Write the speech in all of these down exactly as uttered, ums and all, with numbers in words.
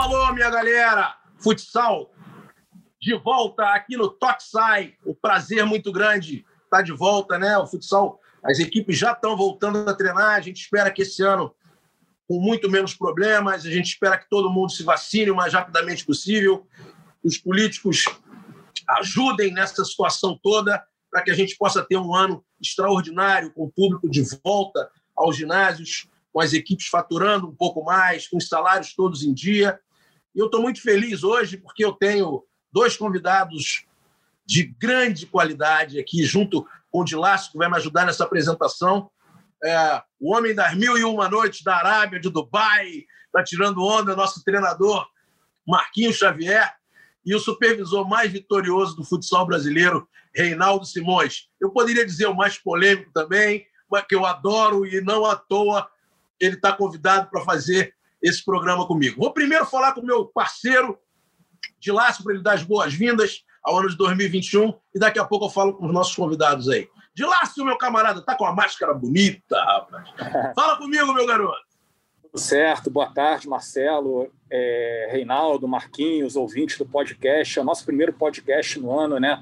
alô, minha galera! Futsal, de volta aqui no Tocsai. Um prazer muito grande estar de volta, né? O futsal, as equipes já estão voltando a treinar. A gente espera que esse ano, com muito menos problemas, a gente espera que todo mundo se vacine o mais rapidamente possível. Os políticos ajudem nessa situação toda para que a gente possa ter um ano extraordinário, com o público de volta aos ginásios, com as equipes faturando um pouco mais, com os salários todos em dia. E eu estou muito feliz hoje porque eu tenho dois convidados de grande qualidade aqui, junto com o Dilácio, que vai me ajudar nessa apresentação. É, o homem das mil e uma noites da Arábia, de Dubai, está tirando onda, nosso treinador Marquinhos Xavier, e o supervisor mais vitorioso do futsal brasileiro, Reinaldo Simões. Eu poderia dizer o mais polêmico também, mas que eu adoro e não à toa ele está convidado para fazer esse programa comigo. Vou primeiro falar com o meu parceiro, Dilácio, para ele dar as boas-vindas ao ano de dois mil e vinte e um, e daqui a pouco eu falo com os nossos convidados aí. Dilácio, meu camarada, tá com a máscara bonita, rapaz. Fala comigo, meu garoto. Tudo certo, boa tarde, Marcelo, é, Reinaldo, Marquinhos, ouvintes do podcast. É o nosso primeiro podcast no ano, né?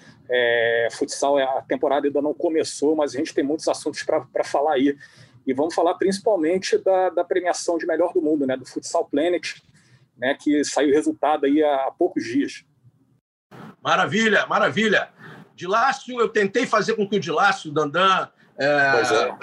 É, futsal, a temporada ainda não começou, mas a gente tem muitos assuntos para falar aí. E vamos falar principalmente da, da premiação de melhor do mundo, né? Do Futsal Planet, né? Que saiu o resultado aí há, há poucos dias. Maravilha, maravilha. Dilácio, eu tentei fazer com que o Dilácio, o Dandan, é, é.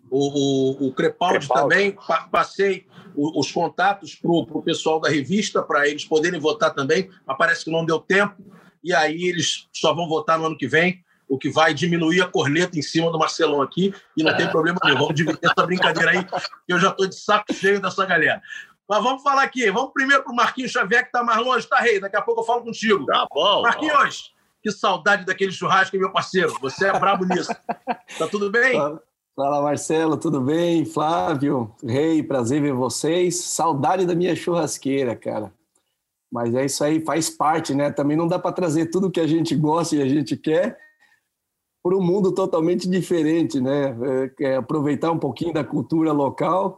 o, o, o Crepaldi, Crepaldi também, pa, passei o, os contatos para o pessoal da revista, para eles poderem votar também, mas parece que não deu tempo, e aí eles só vão votar no ano que vem, o que vai diminuir a corneta em cima do Marcelão aqui, e não tem problema nenhum. Vamos dividir essa brincadeira aí, que eu já estou de saco cheio dessa galera. Mas vamos falar aqui, vamos primeiro para o Marquinhos Xavier, que está mais longe, tá, Rei? Daqui a pouco eu falo contigo. Tá bom. Marquinhos, que saudade daquele churrasco, meu parceiro. Você é brabo nisso. Tá tudo bem? Fala, Marcelo, tudo bem? Flávio, Rei, prazer ver vocês. Saudade da minha churrasqueira, cara. Mas é isso aí, faz parte, né? Também não dá para trazer tudo que a gente gosta e a gente quer para um mundo totalmente diferente, né? É aproveitar um pouquinho da cultura local,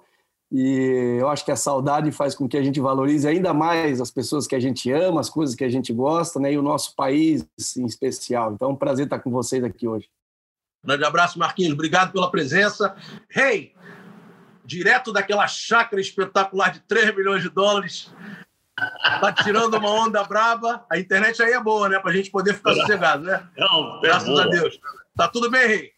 e eu acho que a saudade faz com que a gente valorize ainda mais as pessoas que a gente ama, as coisas que a gente gosta, né? E o nosso país em especial. Então é um prazer estar com vocês aqui hoje. Grande abraço, Marquinhos. Obrigado pela presença. Rei, direto daquela chácara espetacular de três milhões de dólares, tá tirando uma onda braba. A internet aí é boa, né? Pra gente poder ficar sossegado, né? Não, Graças boa. a Deus. Tá tudo bem, Rei?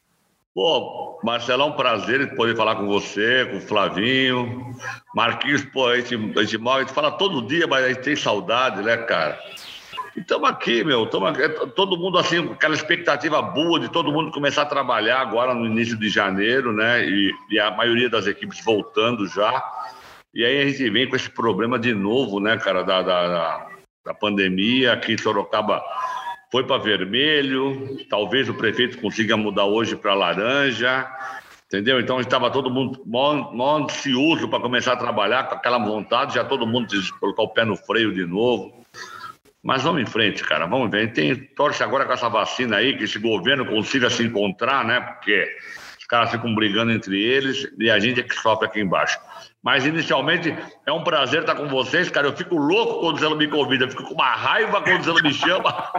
Pô, Marcelo, é um prazer poder falar com você, com o Flavinho. Marquinhos, pô, a gente, a gente, a gente fala todo dia, mas a gente tem saudade, né, cara? E estamos aqui, meu, tamo aqui, todo mundo assim, com aquela expectativa boa de todo mundo começar a trabalhar agora no início de janeiro, né? E, e a maioria das equipes voltando já. E aí a gente vem com esse problema de novo, né, cara, da, da, da pandemia. Aqui em Sorocaba foi para vermelho, talvez o prefeito consiga mudar hoje para laranja, entendeu? Então estava todo mundo mó, mó ansioso para começar a trabalhar, com aquela vontade, já todo mundo de colocar o pé no freio de novo. Mas vamos em frente, cara, vamos ver. Tem torce agora com essa vacina aí, que esse governo consiga se encontrar, né? Porque os caras ficam brigando entre eles e a gente é que sofre aqui embaixo. Mas, inicialmente, é um prazer estar com vocês, cara. Eu fico louco quando o Zelo me convida, eu fico com uma raiva quando o Zelo me chama.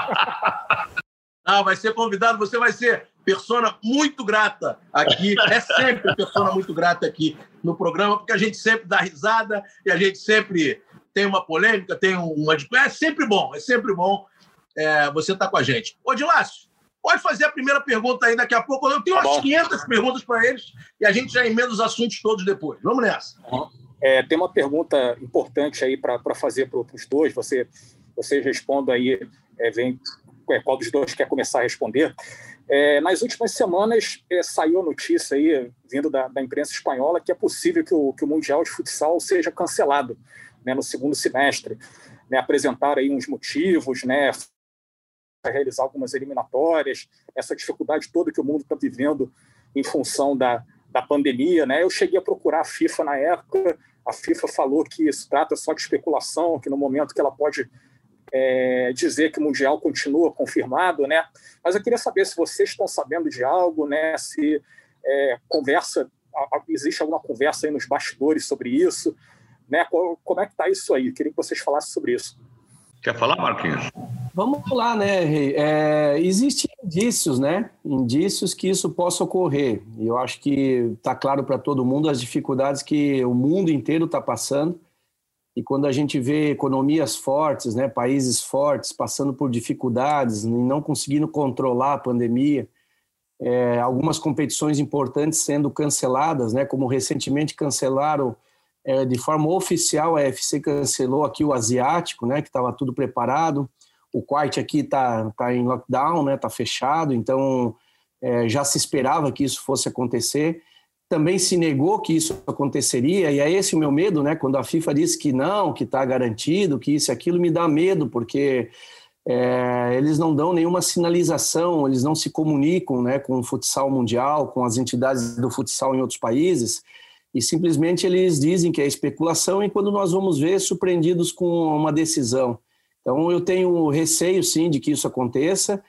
Ah, vai ser convidado, você vai ser persona muito grata aqui. É sempre persona muito grata aqui no programa, porque a gente sempre dá risada e a gente sempre tem uma polêmica, tem uma... É sempre bom, é sempre bom é, você estar com a gente. Ô, Dilácio, pode fazer a primeira pergunta aí daqui a pouco. Eu tenho umas quinhentas perguntas para eles e a gente já emenda os assuntos todos depois. Vamos nessa. É, tem uma pergunta importante aí para fazer para os dois. Você, vocês respondam aí, é, vem, é, qual dos dois quer começar a responder. É, nas últimas semanas é, saiu a notícia aí, vindo da, da imprensa espanhola, que é possível que o, que o Mundial de Futsal seja cancelado, né, no segundo semestre. Né, apresentaram aí uns motivos, né, para realizar algumas eliminatórias, essa dificuldade toda que o mundo está vivendo em função da, da pandemia, né? Eu cheguei a procurar a FIFA na época, a FIFA falou que se trata só de especulação, que no momento que ela pode é, dizer que o Mundial continua confirmado, né? Mas eu queria saber se vocês estão sabendo de algo, né? Se é, conversa, existe alguma conversa aí nos bastidores sobre isso, né? Como é que está isso aí? Queria que vocês falassem sobre isso. Quer falar, Marquinhos? Vamos lá, né, Rei? É, existem indícios, né? Indícios que isso possa ocorrer. E eu acho que está claro para todo mundo as dificuldades que o mundo inteiro está passando. E quando a gente vê economias fortes, né, países fortes passando por dificuldades e não conseguindo controlar a pandemia, é, algumas competições importantes sendo canceladas, né, como recentemente cancelaram é, de forma oficial, a U F C cancelou aqui o asiático, né, que estava tudo preparado. O Kuwait aqui está tá em lockdown, né, está fechado, então é, já se esperava que isso fosse acontecer. Também se negou que isso aconteceria, e é esse o meu medo, né? Quando a FIFA diz que não, que está garantido, que isso e aquilo, me dá medo, porque é, eles não dão nenhuma sinalização, eles não se comunicam, né, com o futsal mundial, com as entidades do futsal em outros países, e simplesmente eles dizem que é especulação, e quando nós vamos ver, surpreendidos com uma decisão. Então eu tenho receio, sim, de que isso aconteça.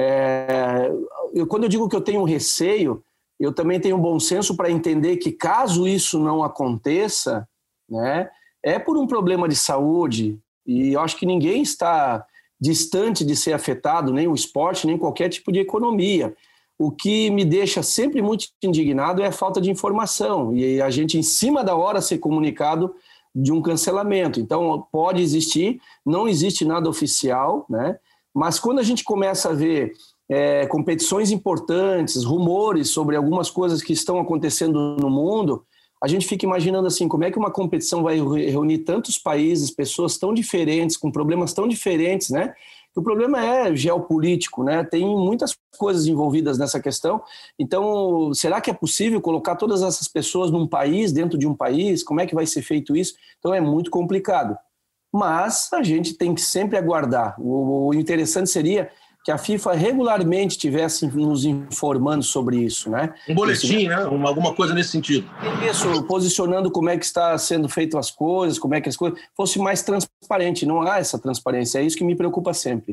É, eu, quando eu digo que eu tenho receio, eu também tenho bom senso para entender que, caso isso não aconteça, né, é por um problema de saúde, e eu acho que ninguém está distante de ser afetado, nem o esporte, nem qualquer tipo de economia. O que me deixa sempre muito indignado é a falta de informação, e a gente, em cima da hora, ser comunicado de um cancelamento. Então, pode existir, não existe nada oficial, né, mas quando a gente começa a ver É, competições importantes, rumores sobre algumas coisas que estão acontecendo no mundo, a gente fica imaginando assim, como é que uma competição vai reunir tantos países, pessoas tão diferentes, com problemas tão diferentes, né? O problema é geopolítico, né? Tem muitas coisas envolvidas nessa questão. Então, será que é possível colocar todas essas pessoas num país, dentro de um país? Como é que vai ser feito isso? Então, é muito complicado. Mas a gente tem que sempre aguardar. O, o interessante seria que a FIFA regularmente estivesse nos informando sobre isso, né? Um boletim, né? Alguma coisa nesse sentido. Isso, posicionando como é que está sendo feito as coisas, como é que as coisas fosse mais transparente. Não há essa transparência, é isso que me preocupa sempre.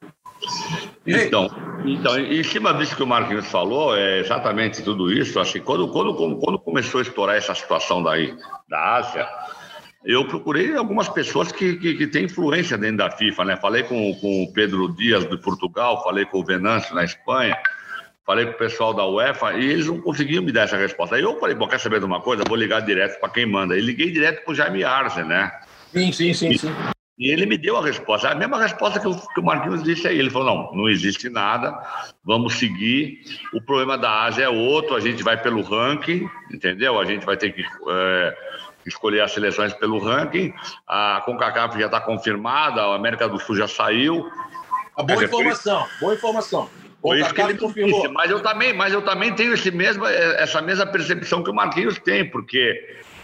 Então, então em cima disso que o Marquinhos falou, é exatamente tudo isso. Acho que quando, quando, quando começou a estourar essa situação daí, da Ásia, eu procurei algumas pessoas que, que, que têm influência dentro da FIFA, né? Falei com, com o Pedro Dias, de Portugal, falei com o Venâncio, na Espanha, falei com o pessoal da UEFA, e eles não conseguiam me dar essa resposta. Aí eu falei, bom, quer saber de uma coisa? Vou ligar direto para quem manda. E liguei direto para o Jaime Arce, né? Sim, sim, sim, sim. E ele me deu a resposta, a mesma resposta que o, que o Marquinhos disse aí. Ele falou, não, não existe nada, vamos seguir. O problema da Ásia é outro, a gente vai pelo ranking, entendeu? A gente vai ter que... É, escolher as seleções pelo ranking, a CONCACAF já está confirmada, a América do Sul já saiu. A boa informação, boa informação. Foi isso que ele confirmou. Disse, mas eu também, mas eu também tenho esse mesmo, essa mesma percepção que o Marquinhos tem, porque,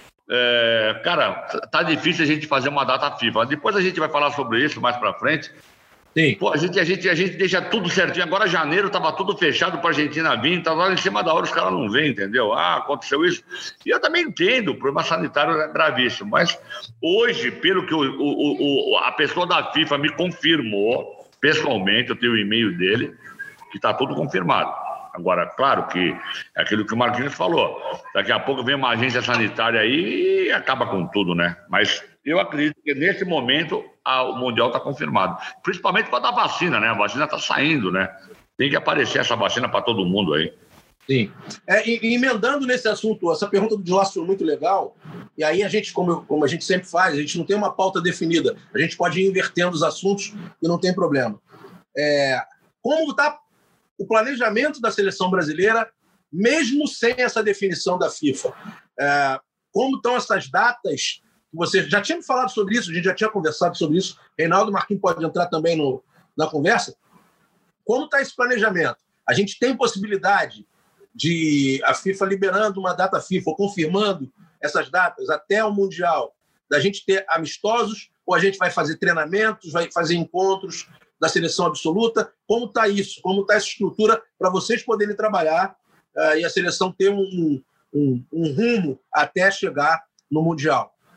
é, cara, tá difícil a gente fazer uma data FIFA. Depois a gente vai falar sobre isso mais para frente. Sim. Pô, a gente, a, gente, a gente deixa tudo certinho. Agora, janeiro, estava tudo fechado para a Argentina vir, estava lá em cima da hora, os caras não vêm, entendeu? Ah, aconteceu isso. E eu também entendo, o problema sanitário é gravíssimo. Mas hoje, pelo que o, o, o, a pessoa da FIFA me confirmou, pessoalmente, eu tenho o e-mail dele, que está tudo confirmado. Agora, claro que é aquilo que o Marquinhos falou. Daqui a pouco vem uma agência sanitária aí e acaba com tudo, né? Mas eu acredito que nesse momento a, o Mundial está confirmado. Principalmente para dar vacina, né? A vacina está saindo, né? Tem que aparecer essa vacina para todo mundo aí. Sim. É, e, emendando nesse assunto, essa pergunta do Dilácio foi muito legal. E aí a gente, como, como a gente sempre faz, a gente não tem uma pauta definida. A gente pode ir invertendo os assuntos e não tem problema. É, como está o planejamento da seleção brasileira, mesmo sem essa definição da FIFA? É, como estão essas datas? Você já tinha me falado sobre isso, a gente já tinha conversado sobre isso. Reinaldo Marquinhos pode entrar também no, na conversa. Como está esse planejamento? A gente tem possibilidade de a FIFA liberando uma data FIFA, ou confirmando essas datas até o Mundial, da gente ter amistosos, ou a gente vai fazer treinamentos, vai fazer encontros da seleção absoluta? Como está isso? Como está essa estrutura para vocês poderem trabalhar uh, e a seleção ter um, um, um rumo até chegar no Mundial?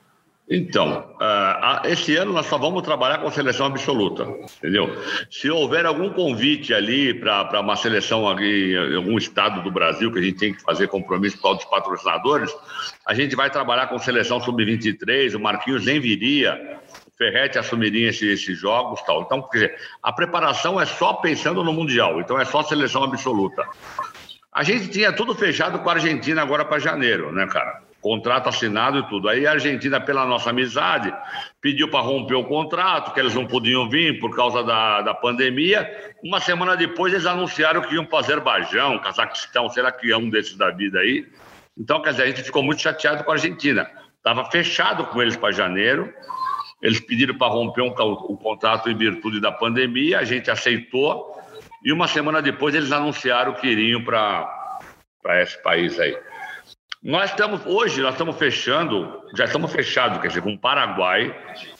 Então, uh, esse ano nós só vamos trabalhar com seleção absoluta, entendeu? Se houver algum convite ali para uma seleção ali em algum estado do Brasil que a gente tem que fazer compromisso com os patrocinadores, a gente vai trabalhar com seleção sub vinte e três, o Marquinhos nem viria, o Ferretti assumiria esses, esses jogos e tal. Então, quer dizer, a preparação é só pensando no Mundial, então é só seleção absoluta. A gente tinha tudo fechado com a Argentina agora para janeiro, né, cara? Contrato assinado e tudo. Aí a Argentina, pela nossa amizade, pediu para romper o contrato, que eles não podiam vir por causa da, da pandemia. Uma semana depois, eles anunciaram que iam para o Azerbaijão, Cazaquistão, será que é um desses da vida aí? Então, quer dizer, a gente ficou muito chateado com a Argentina. Estava fechado com eles para janeiro. Eles pediram para romper um, o contrato em virtude da pandemia, a gente aceitou. E uma semana depois, eles anunciaram que iriam para esse país aí. Nós estamos, hoje, nós estamos fechando, já estamos fechados, quer dizer, com o Paraguai,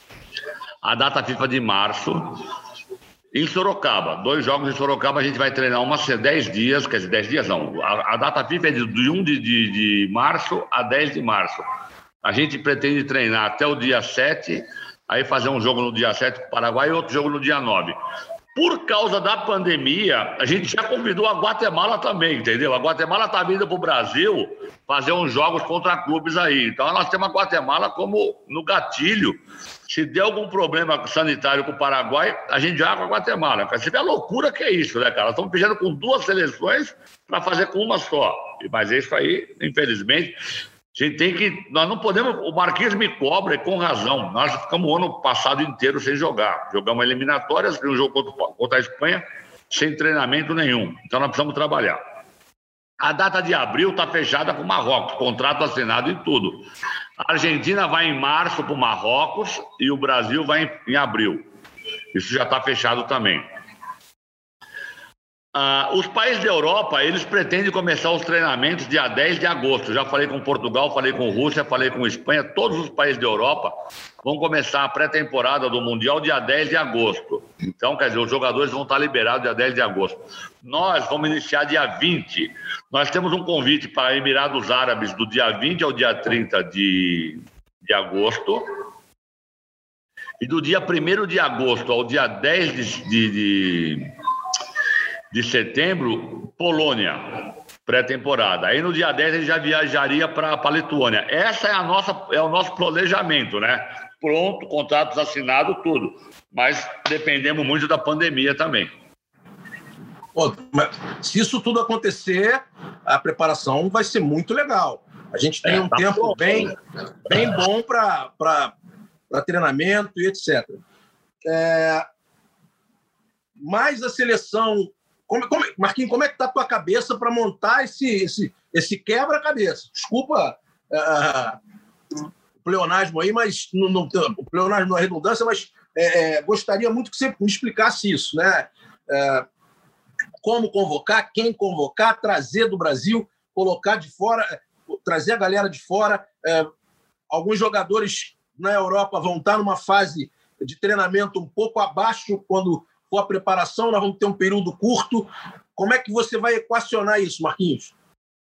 a data FIFA de março, em Sorocaba. Dois jogos em Sorocaba, a gente vai treinar uma, dez dias, quer dizer, dez dias não. A, a data FIFA é de, de um de, de, de março a dez de março. A gente pretende treinar até o dia sete, aí fazer um jogo no dia sete com o Paraguai e outro jogo no dia nove. Por causa da pandemia, a gente já convidou a Guatemala também, entendeu? A Guatemala está vindo para o Brasil fazer uns jogos contra clubes aí. Então, nós temos a Guatemala como no gatilho. Se der algum problema sanitário com o Paraguai, a gente já com a Guatemala. Você vê a loucura que é isso, né, cara? Nós estamos pedindo com duas seleções para fazer com uma só. Mas isso aí, infelizmente... A gente tem que... Nós não podemos... O Marquinhos me cobra, e com razão. Nós ficamos o ano passado inteiro sem jogar. Jogamos eliminatórias, um jogo contra, contra a Espanha, sem treinamento nenhum. Então, nós precisamos trabalhar. A data de abril está fechada com o Marrocos, contrato assinado e tudo. A Argentina vai em março para o Marrocos e o Brasil vai em, em abril. Isso já está fechado também. Ah, os países da Europa, eles pretendem começar os treinamentos dia dez de agosto. Já falei com Portugal, falei com Rússia, falei com Espanha. Todos os países da Europa vão começar a pré-temporada do Mundial dia dez de agosto. Então, quer dizer, os jogadores vão estar liberados dia dez de agosto. Nós vamos iniciar dia vinte. Nós temos um convite para Emirados Árabes do dia vinte ao dia trinta de, de agosto. E do dia primeiro de agosto ao dia dez de... de, de de setembro, Polônia, pré-temporada. Aí no dia dez ele já viajaria para a Lituânia. Essa é, a nossa, é o nosso planejamento, né? Pronto, contratos assinados, tudo. Mas dependemos muito da pandemia também. Pô, se isso tudo acontecer, a preparação vai ser muito legal. A gente tem é, um tá tempo bom, bem, bem bom para treinamento e etcétera. É, mas a seleção... Como, como, Marquinhos, como é que está a tua cabeça para montar esse, esse, esse quebra-cabeça? Desculpa uh, o pleonasmo aí, mas não, não, o pleonasmo não é redundância, mas é, é, gostaria muito que você me explicasse isso, né? É, como convocar, quem convocar, trazer do Brasil, colocar de fora, trazer a galera de fora. É, alguns jogadores na Europa vão estar numa fase de treinamento um pouco abaixo quando for a preparação, nós vamos ter um período curto. Como é que você vai equacionar isso, Marquinhos?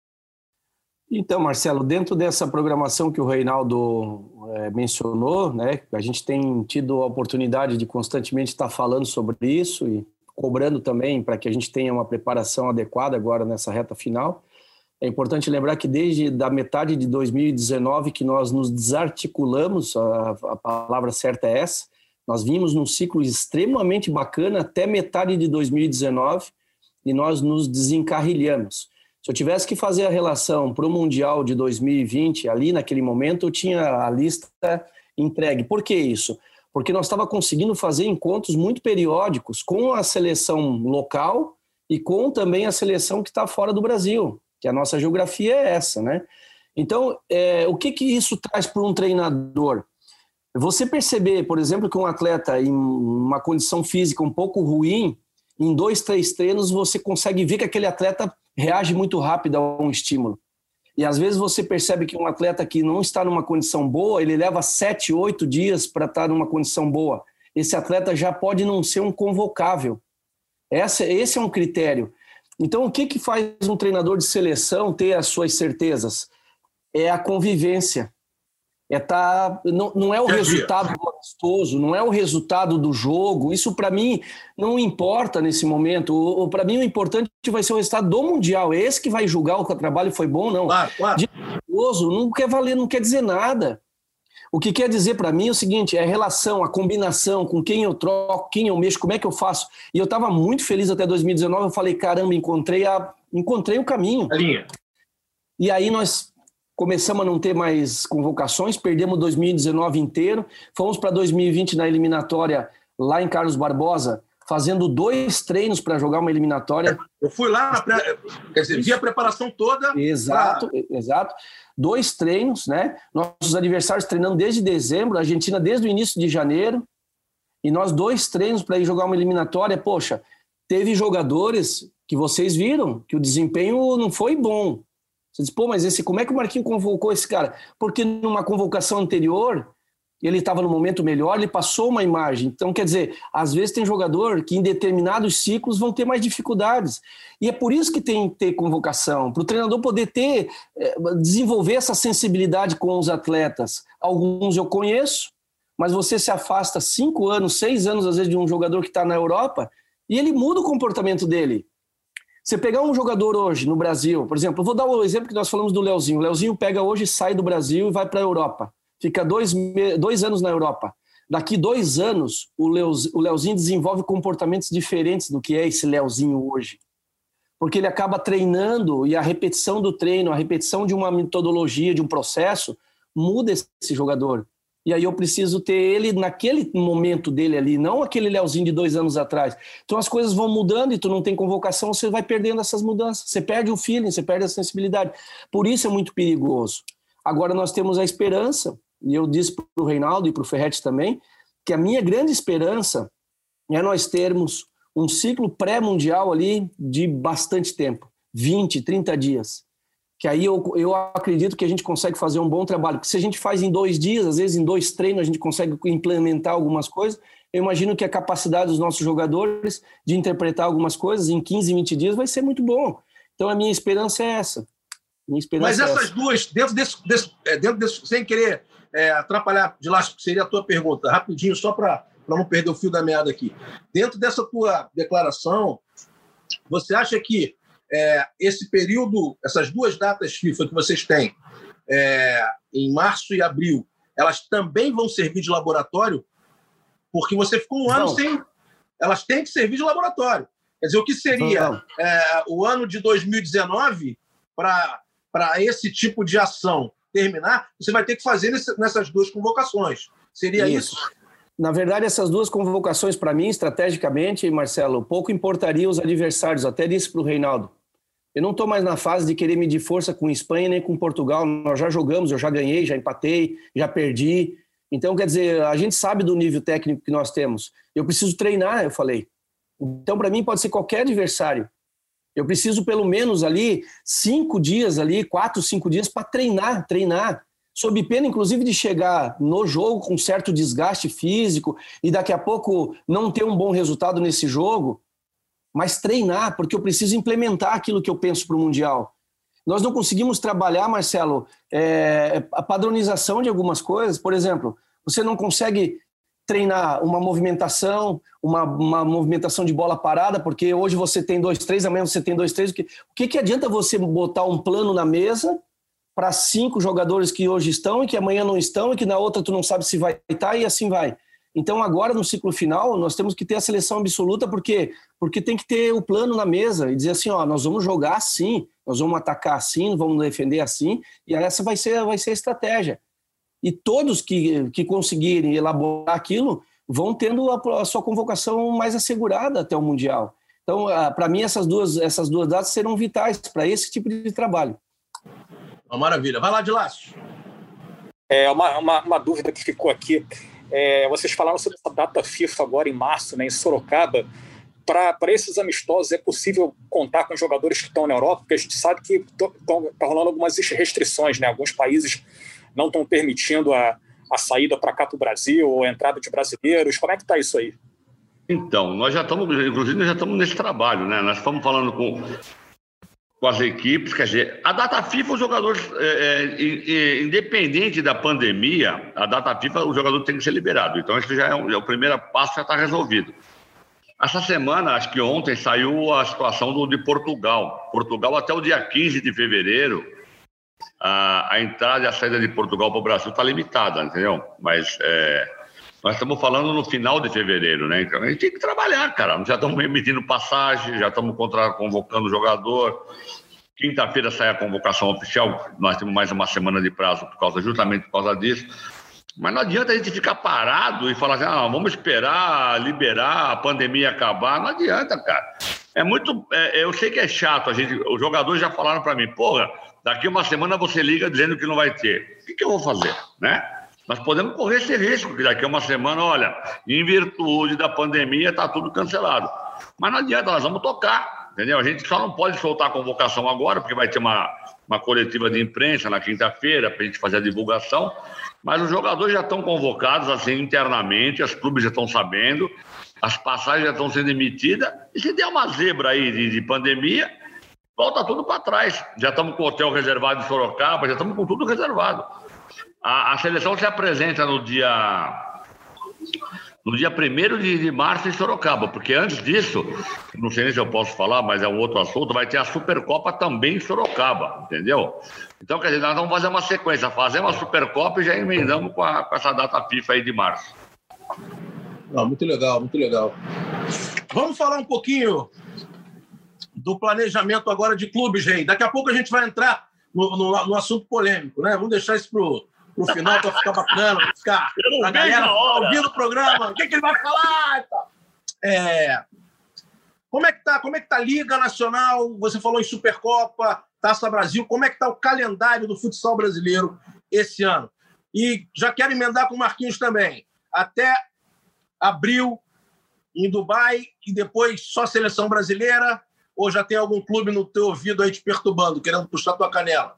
Então, Marcelo, dentro dessa programação que o Reinaldo é, mencionou, né, a gente tem tido a oportunidade de constantemente estar falando sobre isso e cobrando também para que a gente tenha uma preparação adequada agora nessa reta final. É importante lembrar que desde a metade de dois mil e dezenove que nós nos desarticulamos, a, a palavra certa é essa. Nós vimos num ciclo extremamente bacana até metade de dois mil e dezenove e nós nos desencarrilhamos. Se eu tivesse que fazer a relação para o Mundial de dois mil e vinte, ali naquele momento eu tinha a lista entregue. Por que isso? Porque nós estávamos conseguindo fazer encontros muito periódicos com a seleção local e com também a seleção que está fora do Brasil, que a nossa geografia é essa, né? Então, é, o que, que isso traz para um treinador? Você perceber, por exemplo, que um atleta em uma condição física um pouco ruim, em dois, três treinos, você consegue ver que aquele atleta reage muito rápido a um estímulo. E às vezes você percebe que um atleta que não está numa condição boa, ele leva sete, oito dias para estar numa condição boa. Esse atleta já pode não ser um convocável. Essa, esse é um critério. Então, o que, que faz um treinador de seleção ter as suas certezas? É a convivência. É tá, não, não é o resultado do amistoso, não é o resultado do jogo. Isso, para mim, não importa nesse momento. Para mim, o importante vai ser o resultado do Mundial. É esse que vai julgar o que o trabalho foi bom ou não. Claro, claro. De amistoso não quer valer, não quer dizer nada. O que quer dizer para mim é o seguinte, é a relação, a combinação, com quem eu troco, quem eu mexo, como é que eu faço. E eu estava muito feliz até dois mil e dezenove, eu falei, caramba, encontrei, a, encontrei o caminho. A linha. E aí nós começamos a não ter mais convocações, perdemos dois mil e dezenove inteiro, fomos para dois mil e vinte na eliminatória lá em Carlos Barbosa, fazendo dois treinos para jogar uma eliminatória. Eu fui lá, na pré... quer dizer, vi a preparação toda. Exato, pra... exato. Dois treinos, né? Nossos adversários treinando desde dezembro, a Argentina desde o início de janeiro, e nós dois treinos para ir jogar uma eliminatória. Poxa, teve jogadores que vocês viram que o desempenho não foi bom. Você diz, pô, mas esse, como é que o Marquinhos convocou esse cara? Porque numa convocação anterior, ele estava no momento melhor, ele passou uma imagem. Então, quer dizer, às vezes tem jogador que em determinados ciclos vão ter mais dificuldades. E é por isso que tem que ter convocação, para o treinador poder ter, desenvolver essa sensibilidade com os atletas. Alguns eu conheço, mas você se afasta cinco anos, seis anos, às vezes, de um jogador que está na Europa e ele muda o comportamento dele. Você pegar um jogador hoje no Brasil, por exemplo, eu vou dar o exemplo que nós falamos do Leozinho. O Leozinho pega hoje, sai do Brasil e vai para a Europa. Fica dois, dois anos na Europa. Daqui dois anos, o, Leoz, o Leozinho desenvolve comportamentos diferentes do que é esse Leozinho hoje. Porque ele acaba treinando e a repetição do treino, a repetição de uma metodologia, de um processo, muda esse jogador. E aí eu preciso ter ele naquele momento dele ali, não aquele Leozinho de dois anos atrás. Então as coisas vão mudando e tu não tem convocação, você vai perdendo essas mudanças. Você perde o feeling, você perde a sensibilidade. Por isso é muito perigoso. Agora nós temos a esperança, e eu disse para o Reinaldo e para o Ferretti também, que a minha grande esperança é nós termos um ciclo pré-mundial ali de bastante tempo, vinte, trinta dias. Que aí eu, eu acredito que a gente consegue fazer um bom trabalho. Porque se a gente faz em dois dias, às vezes em dois treinos, a gente consegue implementar algumas coisas, eu imagino que a capacidade dos nossos jogadores de interpretar algumas coisas em quinze, vinte dias vai ser muito bom. Então a minha esperança é essa. Minha esperança Mas é essas essa. duas, dentro desse, desse, dentro desse sem querer é, atrapalhar, de lá, que seria a tua pergunta, rapidinho, só para não perder o fio da meada aqui. Dentro dessa tua declaração, você acha que É, esse período, essas duas datas FIFA que vocês têm, é, em março e abril, elas também vão servir de laboratório? Porque você ficou um ano não. sem... Elas têm que servir de laboratório. Quer dizer, o que seria é, o ano de dois mil e dezenove para esse tipo de ação terminar, você vai ter que fazer nesse, nessas duas convocações. Seria isso? isso? Na verdade, essas duas convocações, para mim, estrategicamente, Marcelo, pouco importaria os adversários. Até disse para o Reinaldo. Eu não estou mais na fase de querer medir força com Espanha nem com Portugal. Nós já jogamos, eu já ganhei, já empatei, já perdi. Então, quer dizer, a gente sabe do nível técnico que nós temos. Eu preciso treinar, eu falei. Então, para mim, pode ser qualquer adversário. Eu preciso, pelo menos, ali, cinco dias, ali, quatro, cinco dias para treinar, treinar. Sob pena, inclusive, de chegar no jogo com certo desgaste físico e daqui a pouco não ter um bom resultado nesse jogo, mas treinar, porque eu preciso implementar aquilo que eu penso para o Mundial. Nós não conseguimos trabalhar, Marcelo, é, a padronização de algumas coisas. Por exemplo, você não consegue treinar uma movimentação, uma, uma movimentação de bola parada, porque hoje você tem dois, três, amanhã você tem dois, três. O que, o que, que adianta você botar um plano na mesa para cinco jogadores que hoje estão e que amanhã não estão e que na outra tu não sabe se vai estar e assim vai. Então agora no ciclo final nós temos que ter a seleção absoluta porque, porque tem que ter o plano na mesa e dizer assim, ó, nós vamos jogar assim, nós vamos atacar assim, vamos defender assim e essa vai ser, vai ser a estratégia. E todos que, que conseguirem elaborar aquilo vão tendo a, a sua convocação mais assegurada até o Mundial. Então, para mim, essas duas, essas duas datas serão vitais para esse tipo de trabalho. Uma maravilha. Vai lá, de Lácio. É uma, uma, uma dúvida que ficou aqui. É, vocês falaram sobre essa data FIFA agora em março, né, em Sorocaba. Para esses amistosos, é possível contar com jogadores que estão na Europa? Porque a gente sabe que está rolando algumas restrições, né? Alguns países não estão permitindo a, a saída para cá para o Brasil ou a entrada de brasileiros. Como é que está isso aí? Então, nós já estamos, inclusive, nós já estamos nesse trabalho, né? Nós estamos falando com, com as equipes, quer dizer, a data FIFA, os jogadores, é, é, independente da pandemia, a data FIFA, o jogador tem que ser liberado. Então, isso já é, um, é o primeiro passo, já está resolvido. Essa semana, acho que ontem, saiu a situação do, de Portugal. Portugal, até o dia quinze de fevereiro, a, a entrada e a saída de Portugal para o Brasil está limitada, entendeu? Mas é, nós estamos falando no final de fevereiro, né? Então, a gente tem que trabalhar, cara. Já estamos emitindo passagem, já estamos contra, convocando o jogador. Quinta-feira sai a convocação oficial, nós temos mais uma semana de prazo por causa, justamente por causa disso. Mas não adianta a gente ficar parado e falar assim, ah, vamos esperar, liberar, a pandemia acabar. Não adianta, cara. É muito... É, eu sei que é chato, a gente, os jogadores já falaram para mim, porra, daqui uma semana você liga dizendo que não vai ter. O que, que eu vou fazer, né? Nós podemos correr esse risco, que daqui a uma semana, olha, em virtude da pandemia, está tudo cancelado. Mas não adianta, nós vamos tocar, entendeu? A gente só não pode soltar a convocação agora, porque vai ter uma, uma coletiva de imprensa na quinta-feira para a gente fazer a divulgação. Mas os jogadores já estão convocados assim internamente, os clubes já estão sabendo, as passagens já estão sendo emitidas, e se der uma zebra aí de, de pandemia, volta tudo para trás. Já estamos com o hotel reservado em Sorocaba, já estamos com tudo reservado. A, a seleção se apresenta no dia... no dia primeiro de março em Sorocaba, porque antes disso, não sei nem se eu posso falar, mas é um outro assunto, vai ter a Supercopa também em Sorocaba, entendeu? Então, quer dizer, nós vamos fazer uma sequência, fazemos a Supercopa e já emendamos com, a, com essa data FIFA aí de março. Não, muito legal, muito legal. Vamos falar um pouquinho do planejamento agora de clubes, Rei. Daqui a pouco a gente vai entrar no, no, no assunto polêmico, né? Vamos deixar isso pro... no final, para ficar bacana, para ficar a galera ouvindo o programa, o que, que ele vai falar e tal. É, como é que tá? Como é que tá a Liga Nacional? Você falou em Supercopa, Taça Brasil. Como é que tá o calendário do futsal brasileiro esse ano? E já quero emendar com o Marquinhos também. Até abril em Dubai e depois só seleção brasileira? Ou já tem algum clube no teu ouvido aí te perturbando, querendo puxar tua canela?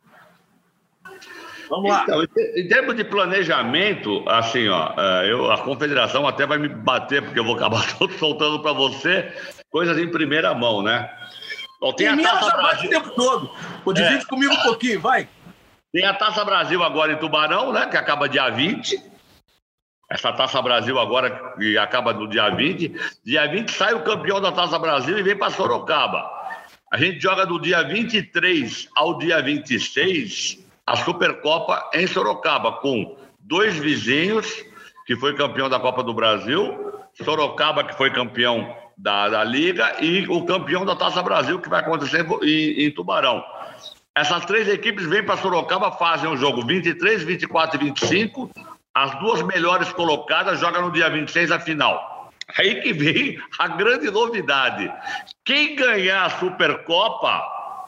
Vamos lá. Então, em termos de planejamento, assim, ó, eu, a confederação até vai me bater, porque eu vou acabar soltando para você coisas em primeira mão, né? Bom, tem em a Taça já Brasil... bate o tempo todo. Pô, divide é. comigo um pouquinho, vai. Tem a Taça Brasil agora em Tubarão, né? Que acaba dia vinte. Essa Taça Brasil agora, que acaba no dia vinte. Dia vinte sai o campeão da Taça Brasil e vem para Sorocaba. A gente joga do dia vinte e três ao dia vinte e seis... a Supercopa em Sorocaba, com dois vizinhos, que foi campeão da Copa do Brasil, Sorocaba, que foi campeão da, da Liga, e o campeão da Taça Brasil, que vai acontecer em, em Tubarão. Essas três equipes vêm para Sorocaba, fazem o jogo vinte e três, vinte e quatro e vinte e cinco, as duas melhores colocadas jogam no dia vinte e seis a final. Aí que vem a grande novidade. Quem ganhar a Supercopa...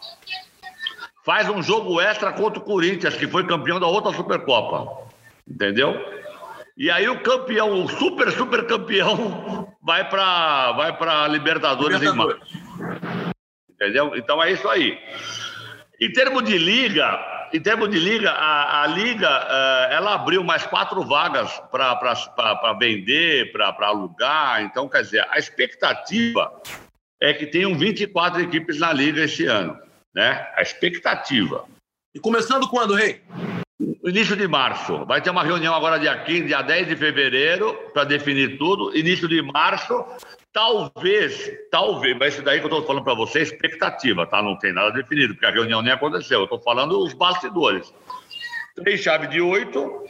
faz um jogo extra contra o Corinthians, que foi campeão da outra Supercopa. Entendeu? E aí o campeão, o super, super campeão, vai para vai para Libertadores, Libertadores em março. Entendeu? Então é isso aí. Em termos de liga, em termos de liga, a, a liga, uh, ela abriu mais quatro vagas para vender, para alugar. Então, quer dizer, a expectativa é que tenham vinte e quatro equipes na liga esse ano. Né? A expectativa. E começando quando, Rei? Início de março. Vai ter uma reunião agora dia quinze, dia dez de fevereiro, para definir tudo. Início de março, talvez, talvez, mas isso daí que eu estou falando para você é expectativa, tá? Não tem nada definido, porque a reunião nem aconteceu. Eu estou falando os bastidores. Três chaves de oito.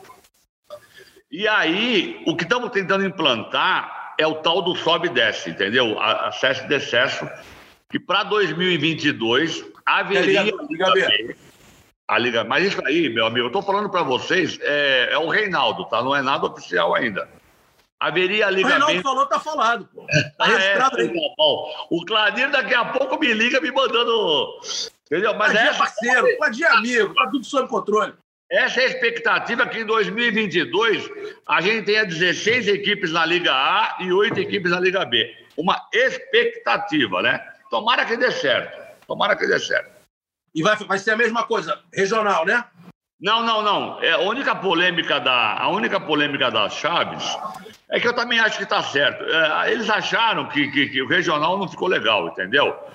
E aí, o que estamos tentando implantar é o tal do sobe e desce, entendeu? Acesso e decesso. Que para dois mil e vinte e dois haveria... Liga, Liga B. A Liga... Mas isso aí, meu amigo, eu estou falando para vocês, é, é o Reinaldo, tá? Não é nada oficial ainda. Haveria a Liga B... O Reinaldo falou, tá falado, pô. Tá ah, registrado é, aí. Tá bom. O Cladir daqui a pouco me liga me mandando... Entendeu? Mas Cladir é essa... parceiro, Cladir é amigo, tá tudo sob controle. Essa é a expectativa que em dois mil e vinte e dois a gente tenha dezesseis equipes na Liga A e oito equipes na Liga B. Uma expectativa, né? Tomara que dê certo. Tomara que dê certo. E vai, vai ser a mesma coisa, regional, né? Não, não, não. É, a única polêmica da, a única polêmica das chaves é que eu também acho que está certo. É, eles acharam que, que, que o regional não ficou legal, entendeu?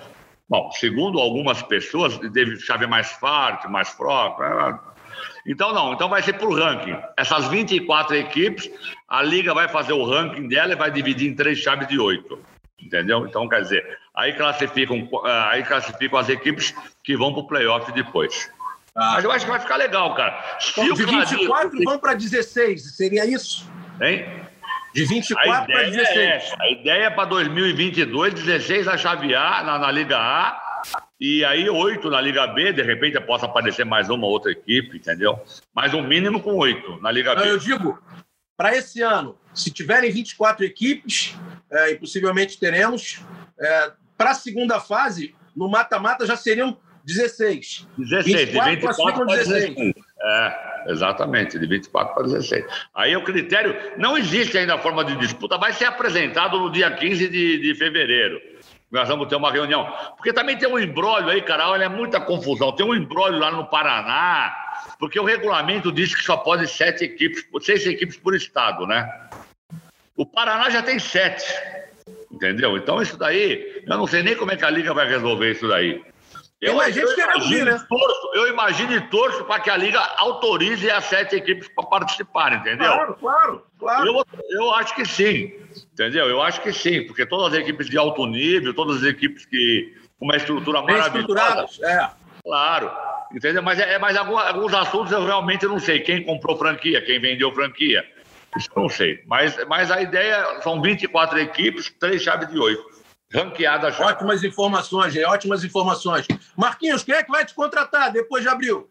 Bom, segundo algumas pessoas, deve chave mais forte, mais fraca. Então, não. Então, vai ser por ranking. Essas vinte e quatro equipes, a Liga vai fazer o ranking dela e vai dividir em três chaves de oito. Entendeu? Então, quer dizer, aí classificam, aí classificam as equipes que vão para o playoff depois. Ah. Mas eu acho que vai ficar legal, cara. Então, de vinte e quatro Cladinho... vão para dezesseis, seria isso? Hein? De vinte e quatro para dezesseis. É, a ideia é para dois mil e vinte e dois, dezesseis na chave A, na, na Liga A, e aí oito na Liga B, de repente possa aparecer mais uma outra equipe, entendeu? Mas um mínimo com oito na Liga Não, B. Eu digo, para esse ano, se tiverem vinte e quatro equipes, é, e possivelmente teremos, é, para a segunda fase, no mata-mata já seriam dezesseis. dezesseis, de vinte e quatro para dezesseis. É, exatamente, de vinte e quatro para dezesseis. Aí o critério, não existe ainda a forma de disputa, vai ser apresentado no dia quinze de, de fevereiro. Nós vamos ter uma reunião. Porque também tem um imbróglio aí, cara, olha, é muita confusão. Tem um imbróglio lá no Paraná, porque o regulamento diz que só pode sete equipes, seis equipes por estado, né? O Paraná já tem sete, entendeu? Então isso daí, eu não sei nem como é que a Liga vai resolver isso daí. Eu, eu, gente eu, imagino, né? torço, eu imagino e torço para que a Liga autorize as sete equipes para participar, entendeu? Claro, claro, claro. Eu, eu acho que sim, entendeu? Eu acho que sim, porque todas as equipes de alto nível, todas as equipes que com uma estrutura bem maravilhosa. É. Claro, entendeu? Mas, é, mas alguns, alguns assuntos eu realmente não sei. Quem comprou franquia, quem vendeu franquia, isso eu não sei. Mas, mas a ideia são vinte e quatro equipes, três chaves de oito. Ranqueada já. Ótimas informações, gente. Ótimas informações. Marquinhos, quem é que vai te contratar depois de abril?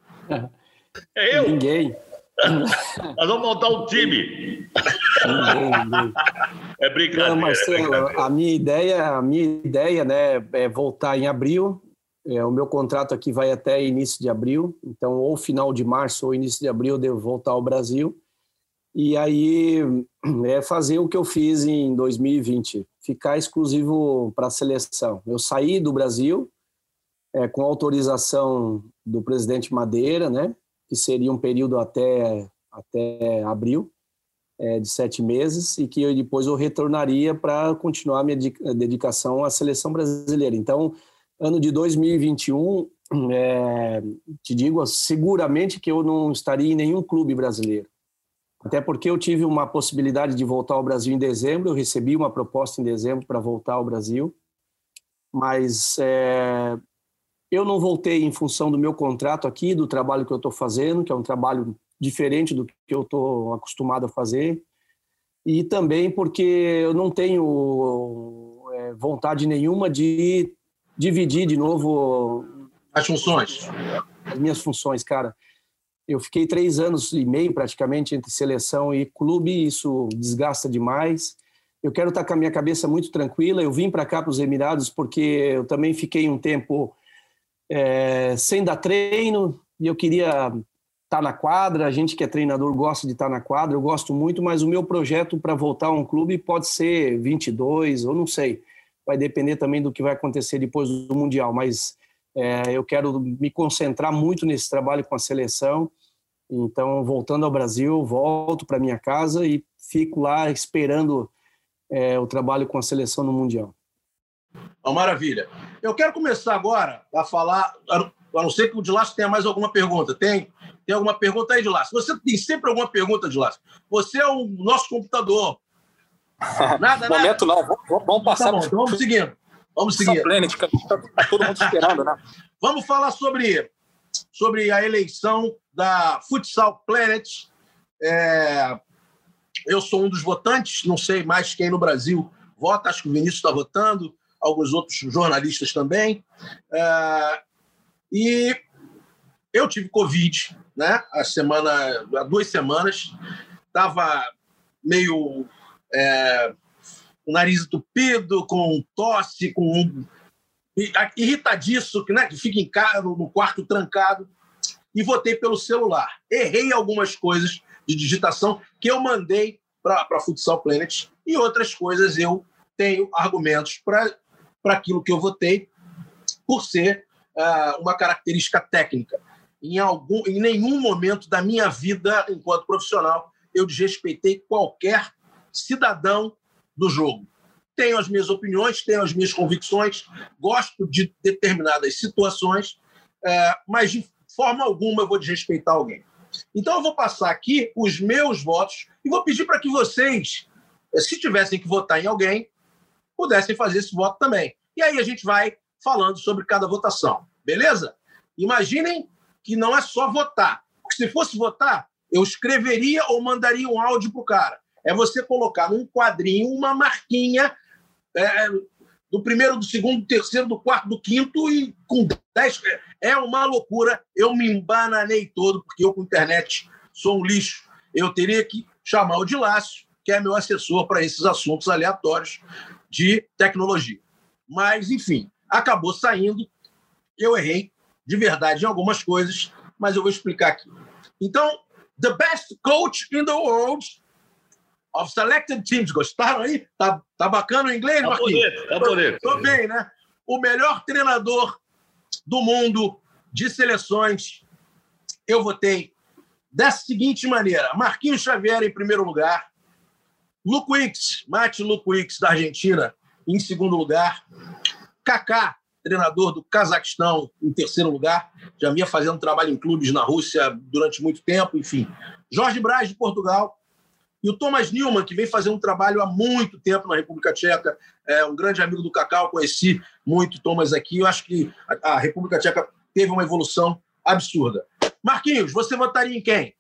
É eu. Ninguém. Nós vamos montar um time. Ninguém, ninguém. É brincadeira. Não, Marcelo, é brincadeira. a minha ideia, a minha ideia, né, é voltar em abril. É, o meu contrato aqui vai até início de abril. Então, ou final de março ou início de abril, eu devo voltar ao Brasil. E aí é fazer o que eu fiz em dois mil e vinte, ficar exclusivo para a seleção. Eu saí do Brasil é, com autorização do presidente Madeira, né, que seria um período até, até abril, é, de sete meses, e que eu, depois eu retornaria para continuar minha dedicação à seleção brasileira. Então, ano de dois mil e vinte e um, é, te digo seguramente que eu não estaria em nenhum clube brasileiro. Até porque eu tive uma possibilidade de voltar ao Brasil em dezembro, eu recebi uma proposta em dezembro para voltar ao Brasil, mas é, eu não voltei em função do meu contrato aqui, do trabalho que eu estou fazendo, que é um trabalho diferente do que eu estou acostumado a fazer, e também porque eu não tenho é, vontade nenhuma de dividir de novo as funções. As minhas funções, cara. Eu fiquei três anos e meio praticamente entre seleção e clube, isso desgasta demais. Eu quero estar com a minha cabeça muito tranquila. Eu vim para cá, para os Emirados, porque eu também fiquei um tempo é, sem dar treino e eu queria estar na quadra. A gente que é treinador gosta de estar na quadra, eu gosto muito, mas o meu projeto para voltar a um clube pode ser vinte e dois, ou não sei. Vai depender também do que vai acontecer depois do Mundial, mas é, eu quero me concentrar muito nesse trabalho com a seleção. Então, voltando ao Brasil, volto para minha casa e fico lá esperando é, o trabalho com a seleção no Mundial. Oh, maravilha. Eu quero começar agora a falar, a não ser que o Dilácio tenha mais alguma pergunta. Tem? Tem alguma pergunta aí, Dilácio? Você tem sempre alguma pergunta, Dilácio? Você é o nosso computador. Nada, Momento nada. não. Vamos, vamos passar. Tá bom, então vamos seguindo. Vamos seguir. Planet, tá todo mundo esperando, né? Vamos falar sobre, sobre a eleição da Futsal Planet. É, eu sou um dos votantes, não sei mais quem no Brasil vota, acho que o Vinícius está votando, alguns outros jornalistas também. É, e eu tive Covid, né? A semana, há duas semanas, estava meio é, com o nariz entupido, com tosse, com irritadiço, né? Que fica em casa, no quarto trancado. E votei pelo celular. Errei algumas coisas de digitação que eu mandei para a Futsal Planet e outras coisas eu tenho argumentos para aquilo que eu votei por ser uh, uma característica técnica. Em, algum, em nenhum momento da minha vida enquanto profissional eu desrespeitei qualquer cidadão do jogo. tenho as minhas opiniões, tenho as minhas convicções, gosto de determinadas situações, é, mas de forma alguma eu vou desrespeitar alguém. Então eu vou passar aqui os meus votos e vou pedir para que vocês, se tivessem que votar em alguém, pudessem fazer esse voto também. E aí a gente vai falando sobre cada votação, beleza? Imaginem que não é só votar. Porque se fosse votar, eu escreveria ou mandaria um áudio para o cara. É você colocar num quadrinho uma marquinha é, do primeiro, do segundo, do terceiro, do quarto, do quinto e com dez. É uma loucura. Eu me embananei todo, porque eu com internet sou um lixo. Eu teria que chamar o Dilácio, que é meu assessor para esses assuntos aleatórios de tecnologia. Mas, enfim, acabou saindo. Eu errei de verdade em algumas coisas, mas eu vou explicar aqui. Então, the best coach in the world of selected teams. Gostaram aí? Tá, tá bacana o inglês, Marquinhos? Tá bonito. Tô bem, né? O melhor treinador do mundo de seleções, eu votei dessa seguinte maneira. Marquinhos Xavier em primeiro lugar. Lukwix, Mate Lukwix, da Argentina, em segundo lugar. Kaká, treinador do Cazaquistão, em terceiro lugar. Já vinha fazendo trabalho em clubes na Rússia durante muito tempo, enfim. Jorge Braz, de Portugal. E o Thomas Newman, que vem fazendo um trabalho há muito tempo na República Tcheca. É um grande amigo do Kaká, eu conheci muito o Thomas aqui. Eu acho que a República Tcheca teve uma evolução absurda. Marquinhos, você votaria em quem?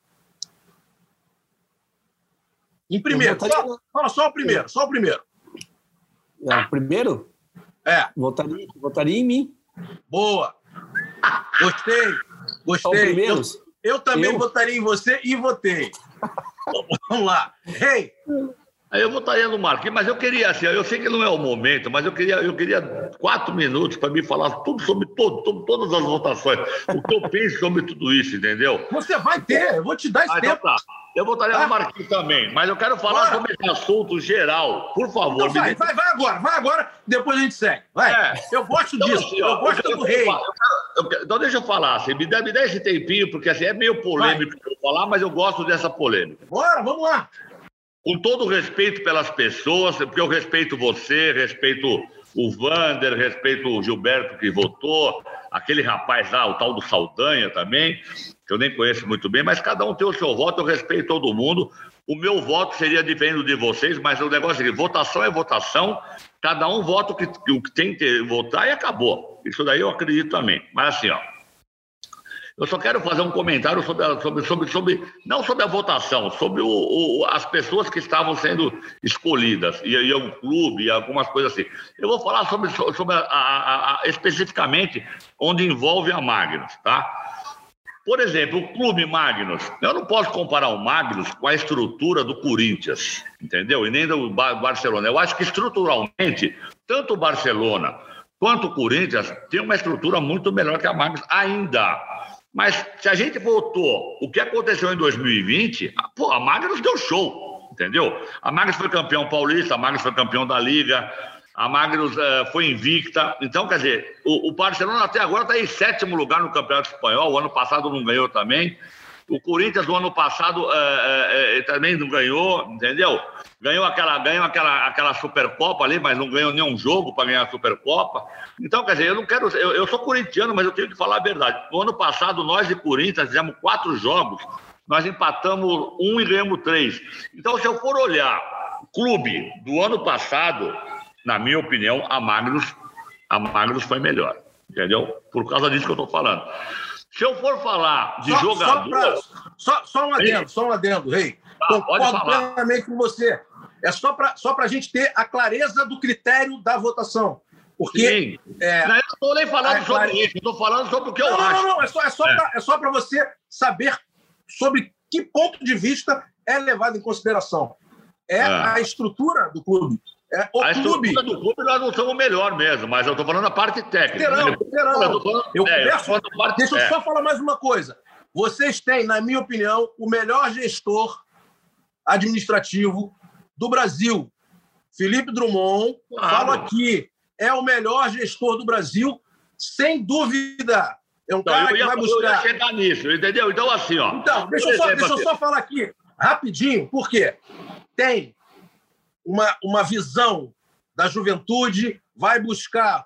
Em primeiro. Votaria... Só, fala só o primeiro, só o primeiro. É, o primeiro? É. Votaria, votaria em mim. Boa. Gostei. Gostei. Eu, eu também eu... votaria em você e votei. Vamos lá. Hey. Eu votaria no Marquinhos, mas eu queria, assim, eu sei que não é o momento, mas eu queria, eu queria quatro minutos para me falar tudo sobre, todo, sobre todas as votações, o que eu penso sobre tudo isso, entendeu? Você vai ter, eu vou te dar esse ah, tempo. Então tá. Eu votaria ah. no Marquinhos também, mas eu quero falar Bora. sobre esse assunto geral, por favor. Então vai, vai, vai agora, vai agora, depois a gente segue. Vai. É. Eu gosto então, disso, assim, ó, eu gosto eu, do eu, rei. Eu, eu, eu, então deixa eu falar, assim, me dá, me dá esse tempinho, porque assim, é meio polêmico eu falar, mas eu gosto dessa polêmica. Bora, vamos lá. Com todo o respeito pelas pessoas, porque eu respeito você, respeito o Vander, respeito o Gilberto que votou, aquele rapaz lá, o tal do Saldanha também, que eu nem conheço muito bem, mas cada um tem o seu voto, eu respeito todo mundo. O meu voto seria diferente de vocês, mas o negócio é que votação é votação, cada um vota o que, o que tem que votar e acabou. Isso daí eu acredito também. Mas assim, ó, eu só quero fazer um comentário sobre, a, sobre, sobre, sobre não sobre a votação, sobre o, o, as pessoas que estavam sendo escolhidas, e, e o clube, e algumas coisas assim. Eu vou falar sobre, sobre a, a, a, especificamente onde envolve a Magnus, tá? Por exemplo, o clube Magnus, eu não posso comparar o Magnus com a estrutura do Corinthians, entendeu? E nem do Barcelona. Eu acho que estruturalmente, tanto o Barcelona quanto o Corinthians tem uma estrutura muito melhor que a Magnus ainda. Mas se a gente voltou, o que aconteceu em dois mil e vinte, pô, a Magnus deu show, entendeu? A Magnus foi campeão paulista, a Magnus foi campeão da Liga, a Magnus uh, foi invicta. Então, quer dizer, o, o Barcelona até agora está em sétimo lugar no Campeonato Espanhol, o ano passado não ganhou também. O Corinthians, no ano passado, uh, uh, uh, também não ganhou, entendeu? Ganhou aquela, ganhou aquela, aquela Supercopa ali, mas não ganhou nenhum jogo para ganhar a Supercopa. Então, quer dizer, eu não quero... Eu, eu sou corintiano, mas eu tenho que falar a verdade. No ano passado, nós de Corinthians fizemos quatro jogos, nós empatamos um e ganhamos três. Então, se eu for olhar o clube do ano passado, na minha opinião, a Magnus, a Magnus foi melhor, entendeu? Por causa disso que eu estou falando. Se eu for falar de só, jogador... Só, pra, só, só um adendo, só um adendo, Rei. Tá, Concordo plenamente com você. É só para só a gente ter a clareza do critério da votação. Porque... É, não, eu não estou nem falando é, sobre clare... isso, eu estou falando sobre o que não, eu não, acho. Não, não, é só, é só é. para é só para você saber sobre que ponto de vista é levado em consideração. É, é. a estrutura do clube. É, o a clube... estrutura do clube nós não somos o melhor mesmo, mas eu estou falando a parte técnica. Terão, terão. Eu, falando, eu é, converso, eu parte, deixa eu é. só falar mais uma coisa. Vocês têm, na minha opinião, o melhor gestor administrativo do Brasil. Felipe Drummond, claro. Falo aqui, é o melhor gestor do Brasil, sem dúvida. É um então, cara ia, que vai buscar... Eu ia chegar nisso, entendeu? Então, assim, ó... Então, deixa eu só, deixa eu só falar aqui, rapidinho, por quê? Tem uma, uma visão da juventude, vai buscar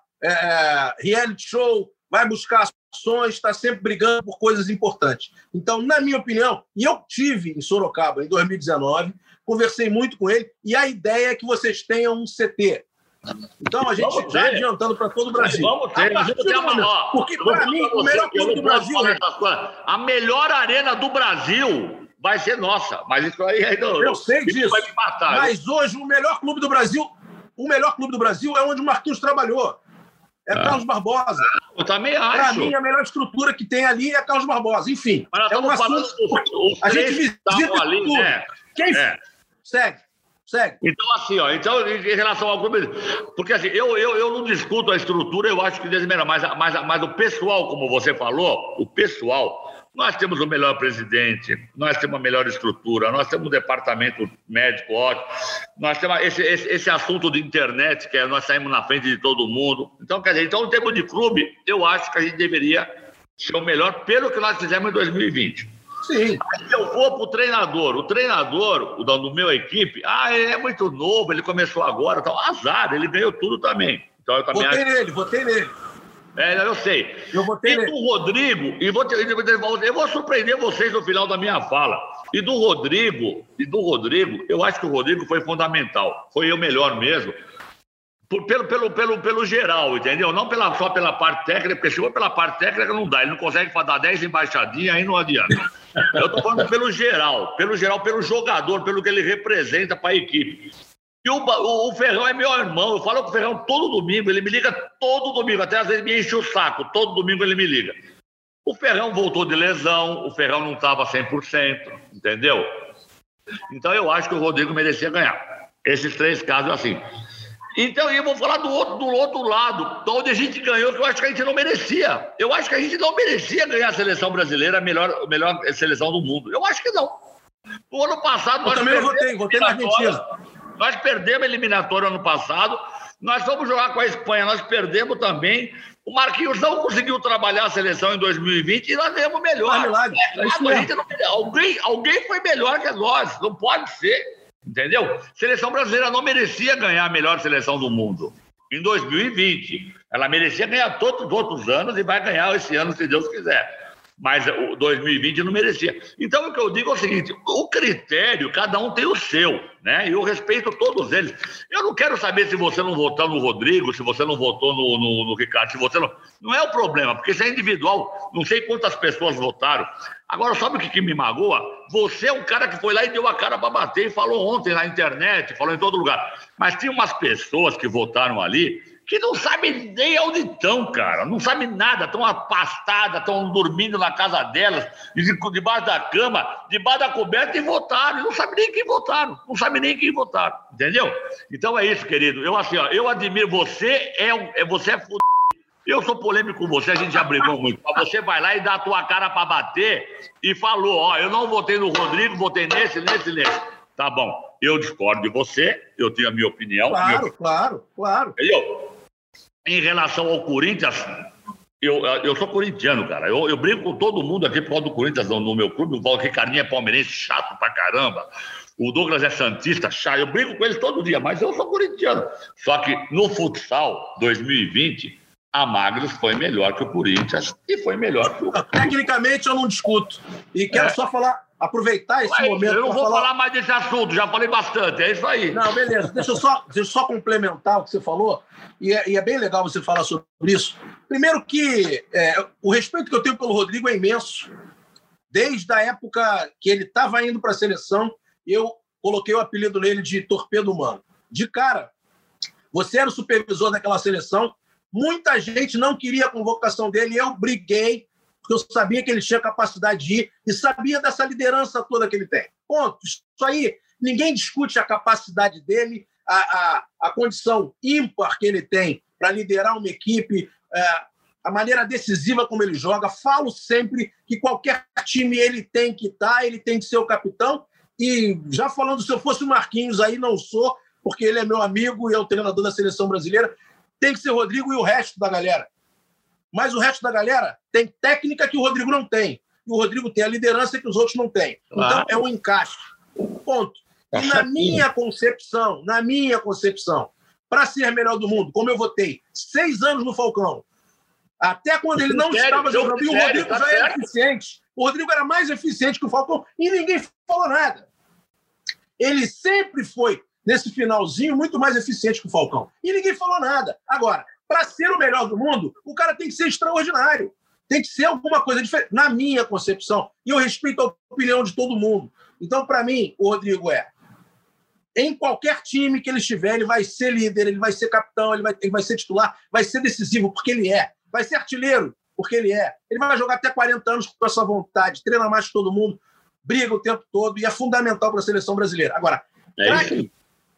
é, reality show, vai buscar ações, está sempre brigando por coisas importantes. Então, na minha opinião, e eu tive em Sorocaba em dois mil e dezenove, conversei muito com ele, e a ideia é que vocês tenham um C T. Então, a gente vamos já ter. adiantando para todo o Brasil. Vamos ter, mas vamos ter uma ó, porque, para mim, o melhor clube do Brasil... É... A melhor arena do Brasil vai ser nossa. Mas isso aí ainda... Eu sei disso. Vai me matar, mas viu? Hoje, o melhor clube do Brasil... O melhor clube do Brasil é onde o Marquinhos trabalhou. É ah. Carlos Barbosa. Eu também acho. Para mim, a melhor estrutura que tem ali é Carlos Barbosa. Enfim, mas é um assunto... Os, os a gente visita ali, tudo. Né? Quem... É. Segue. Segue. Então, assim, ó, então, em relação ao clube, porque assim, eu, eu, eu não discuto a estrutura, eu acho que desde melhor, mas, mas, mas o pessoal, como você falou, o pessoal, nós temos o melhor presidente, nós temos a melhor estrutura, nós temos um departamento médico ótimo, nós temos esse, esse, esse assunto de internet, que é nós saímos na frente de todo mundo. Então, quer dizer, então, em termos de clube, eu acho que a gente deveria ser o melhor pelo que nós fizemos em dois mil e vinte. Sim. Se eu for para o treinador, o treinador o do meu equipe, ah, ele é muito novo, ele começou agora, tal. Azar, ele ganhou tudo também. Então, eu também votei acho... nele, votei nele. É, eu sei. Eu votei e nele. do Rodrigo, e vou, eu vou surpreender vocês no final da minha fala. E do Rodrigo, e do Rodrigo, eu acho que o Rodrigo foi fundamental. Foi o melhor mesmo. Por, pelo, pelo, pelo, pelo geral, entendeu? Não pela, só pela parte técnica, porque se for pela parte técnica não dá, ele não consegue dar dez embaixadinhas, aí não adianta. Eu tô falando pelo geral, pelo geral, pelo jogador, pelo que ele representa para a equipe. E o, o, o Ferrão é meu irmão, eu falo com o Ferrão todo domingo, ele me liga todo domingo, até às vezes me enche o saco, todo domingo ele me liga. O Ferrão voltou de lesão, o Ferrão não estava cem por cento, entendeu? Então eu acho que o Rodrigo merecia ganhar. Esses três casos assim. Então, eu vou falar do outro, do outro lado, de onde a gente ganhou, que eu acho que a gente não merecia. Eu acho que a gente não merecia ganhar a seleção brasileira, a melhor, a melhor seleção do mundo. Eu acho que não. No ano passado, eu nós também votei, votei na Argentina. Nós perdemos a eliminatória ano passado, nós fomos jogar com a Espanha, nós perdemos também. O Marquinhos não conseguiu trabalhar a seleção em dois mil e vinte e nós ganhamos melhor. Milagre, é, é isso a gente não, alguém, alguém foi melhor que nós, não pode ser. Entendeu? Seleção brasileira não merecia ganhar a melhor seleção do mundo em dois mil e vinte. Ela merecia ganhar todos os outros anos e vai ganhar esse ano, se Deus quiser. Mas o dois mil e vinte não merecia. Então, o que eu digo é o seguinte, o critério, cada um tem o seu, né? E eu respeito todos eles. Eu não quero saber se você não votou no Rodrigo, se você não votou no, no, no Ricardo, se você não... Não é o problema, porque isso é individual. Não sei quantas pessoas votaram. Agora, sabe o que, que me magoa? Você é um cara que foi lá e deu a cara para bater e falou ontem na internet, falou em todo lugar. Mas tinha umas pessoas que votaram ali que não sabem nem onde estão, cara. Não sabem nada, estão apastadas, estão dormindo na casa delas, debaixo da cama, debaixo da coberta e votaram. E não sabem nem quem votaram. Não sabem nem quem votaram. Entendeu? Então é isso, querido. Eu assim, ó, eu admiro. Você é, um, é, você é fudido. Eu sou polêmico com você, a gente já brigou muito. Mas você vai lá e dá a tua cara para bater e falou, ó, eu não votei no Rodrigo, votei nesse, nesse, nesse. Tá bom, eu discordo de você, eu tenho a minha opinião. Claro, minha... claro, claro. Entendeu? Em relação ao Corinthians, eu, eu sou corintiano, cara. Eu, eu brigo com todo mundo aqui por causa do Corinthians no, no meu clube. O Ricardinho é palmeirense, chato pra caramba. O Douglas é santista, chato. Eu brigo com eles todo dia, mas eu sou corintiano. Só que no futsal dois mil e vinte... a Magros foi melhor que o Corinthians e foi melhor que o... Tecnicamente, eu não discuto. E quero é. só falar, aproveitar esse Mas momento... Eu não vou falar... falar mais desse assunto, já falei bastante, é isso aí. Não, beleza. Deixa eu só, deixa eu só complementar o que você falou, e é, e é bem legal você falar sobre isso. Primeiro que é, o respeito que eu tenho pelo Rodrigo é imenso. Desde a época que ele estava indo para a seleção, eu coloquei o apelido nele de Torpedo Humano. De cara, você era o supervisor daquela seleção. Muita gente não queria a convocação dele, eu briguei, porque eu sabia que ele tinha capacidade de ir e sabia dessa liderança toda que ele tem. Ponto. Isso aí, ninguém discute a capacidade dele, a, a, a condição ímpar que ele tem para liderar uma equipe, é, a maneira decisiva como ele joga. Falo sempre que qualquer time ele tem que estar, ele tem que ser o capitão. E já falando, se eu fosse o Marquinhos, aí não sou, porque ele é meu amigo e é o treinador da seleção brasileira, tem que ser o Rodrigo e o resto da galera. Mas o resto da galera tem técnica que o Rodrigo não tem. E o Rodrigo tem a liderança que os outros não têm. Então, ah. é um encaixe. Ponto. E na minha concepção, na minha concepção, para ser melhor do mundo, como eu votei seis anos no Falcão, até quando ele não Sério, estava jogando, e o sério, Rodrigo tá já era certo. eficiente. O Rodrigo era mais eficiente que o Falcão e ninguém falou nada. Ele sempre foi, nesse finalzinho, muito mais eficiente que o Falcão. E ninguém falou nada. Agora, para ser o melhor do mundo, o cara tem que ser extraordinário. Tem que ser alguma coisa diferente, na minha concepção. E eu respeito a opinião de todo mundo. Então, para mim, o Rodrigo é... Em qualquer time que ele estiver, ele vai ser líder, ele vai ser capitão, ele vai, ele vai ser titular, vai ser decisivo, porque ele é. Vai ser artilheiro, porque ele é. Ele vai jogar até quarenta anos com a sua vontade, treina mais que todo mundo, briga o tempo todo e é fundamental para a seleção brasileira. Agora, É craque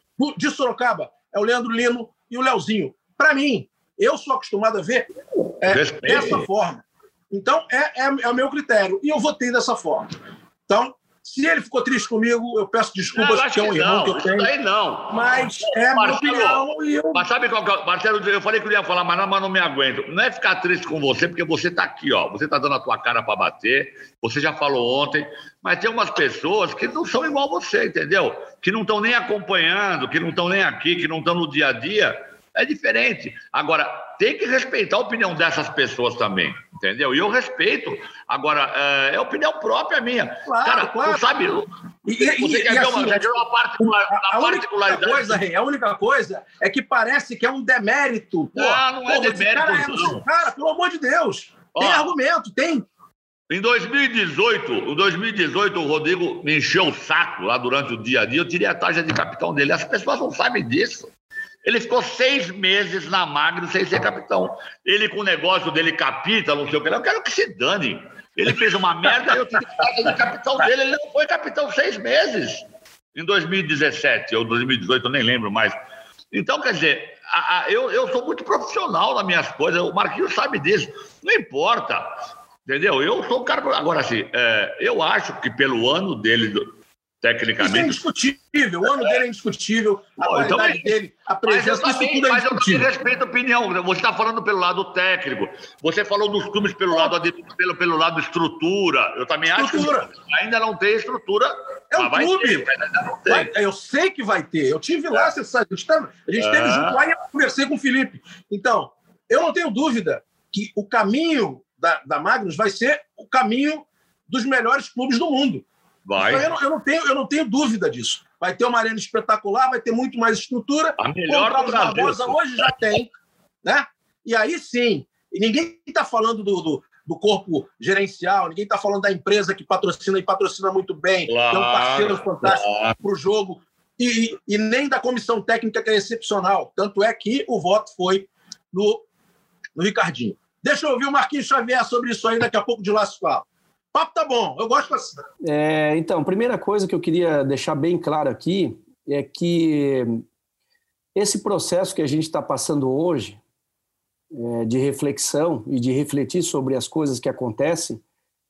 de Sorocaba é o Leandro Lino e o Leozinho. Para mim, eu sou acostumado a ver é, dessa forma. Então, é, é, é o meu critério. E eu votei dessa forma. Então, se ele ficou triste comigo, eu peço desculpas, Não, porque é um que erro não, que eu tenho. Isso aí não. Mas é a minha Marcelo, opinião e eu... Mas sabe qual que é? Marcelo, eu falei que eu ia falar, mas não, mas não me aguento. Não é ficar triste com você, porque você está aqui, ó. Você está dando a tua cara para bater. Você já falou ontem. Mas tem umas pessoas que não são igual você, entendeu? Que não estão nem acompanhando, que não estão nem aqui, que não estão no dia a dia. É diferente. Agora, tem que respeitar a opinião dessas pessoas também, entendeu? E eu respeito. Agora, é, é opinião própria minha. Claro, Cara, claro. tu sabe... E, você e, quer e ver assim, uma, quer uma particular, a, a única particularidade? coisa, Rei, a única coisa é que parece que é um demérito. Pô, não, não é pô, demérito, cara, não. Cara, pelo amor de Deus. Ó, tem argumento, tem. Em dois mil e dezoito, em dois mil e dezoito, o Rodrigo me encheu o saco lá durante o dia a dia. Eu tirei a tarja de capitão dele. As pessoas não sabem disso. Ele ficou seis meses na Magno sem ser capitão. Ele com o negócio dele capita, não sei o que. Eu quero que se dane. Ele fez uma merda, eu tirei a tarja de capitão dele. Ele não foi capitão seis meses. Em dois mil e dezessete ou dois mil e dezoito, eu nem lembro mais. Então, quer dizer, a, a, eu, eu sou muito profissional nas minhas coisas. O Marquinhos sabe disso. Não importa. Entendeu? Eu sou um cara... Agora, assim, é, eu acho que pelo ano dele, tecnicamente... Isso é indiscutível. O ano dele é indiscutível. A Bom, qualidade então, dele, a presença, mas eu também, isso tudo é mas eu também indiscutível. respeito a opinião. Você está falando pelo lado técnico. Você falou dos clubes pelo lado, pelo, pelo lado estrutura. Eu também Estrutura. acho que ainda não tem estrutura. É um mas vai clube. ter, mas ainda não tem. Vai- eu sei que vai ter. Eu tive lá, você sabe. A gente, tava- a gente esteve É. junto lá e eu conversei com o Felipe. Então, eu não tenho dúvida que o caminho da, da Magnus vai ser o caminho dos melhores clubes do mundo. Vai. Então, eu, não, eu, não tenho, eu não tenho dúvida disso. Vai ter uma arena espetacular, vai ter muito mais estrutura. A melhor Como do o Carlos Brasil. Barbosa hoje já tem. Né? E aí sim, e ninguém está falando do, do, do corpo gerencial, ninguém está falando da empresa que patrocina e patrocina muito bem, Claro, que é um parceiro fantástico claro. para o jogo, e, e, e nem da comissão técnica, que é excepcional. Tanto é que o voto foi no, no Ricardinho. Deixa eu ouvir o Marquinhos Xavier sobre isso aí, daqui a pouco de lá se fala. O papo tá bom, eu gosto assim. É, então, primeira coisa que eu queria deixar bem claro aqui é que esse processo que a gente está passando hoje, é, de reflexão e de refletir sobre as coisas que acontecem,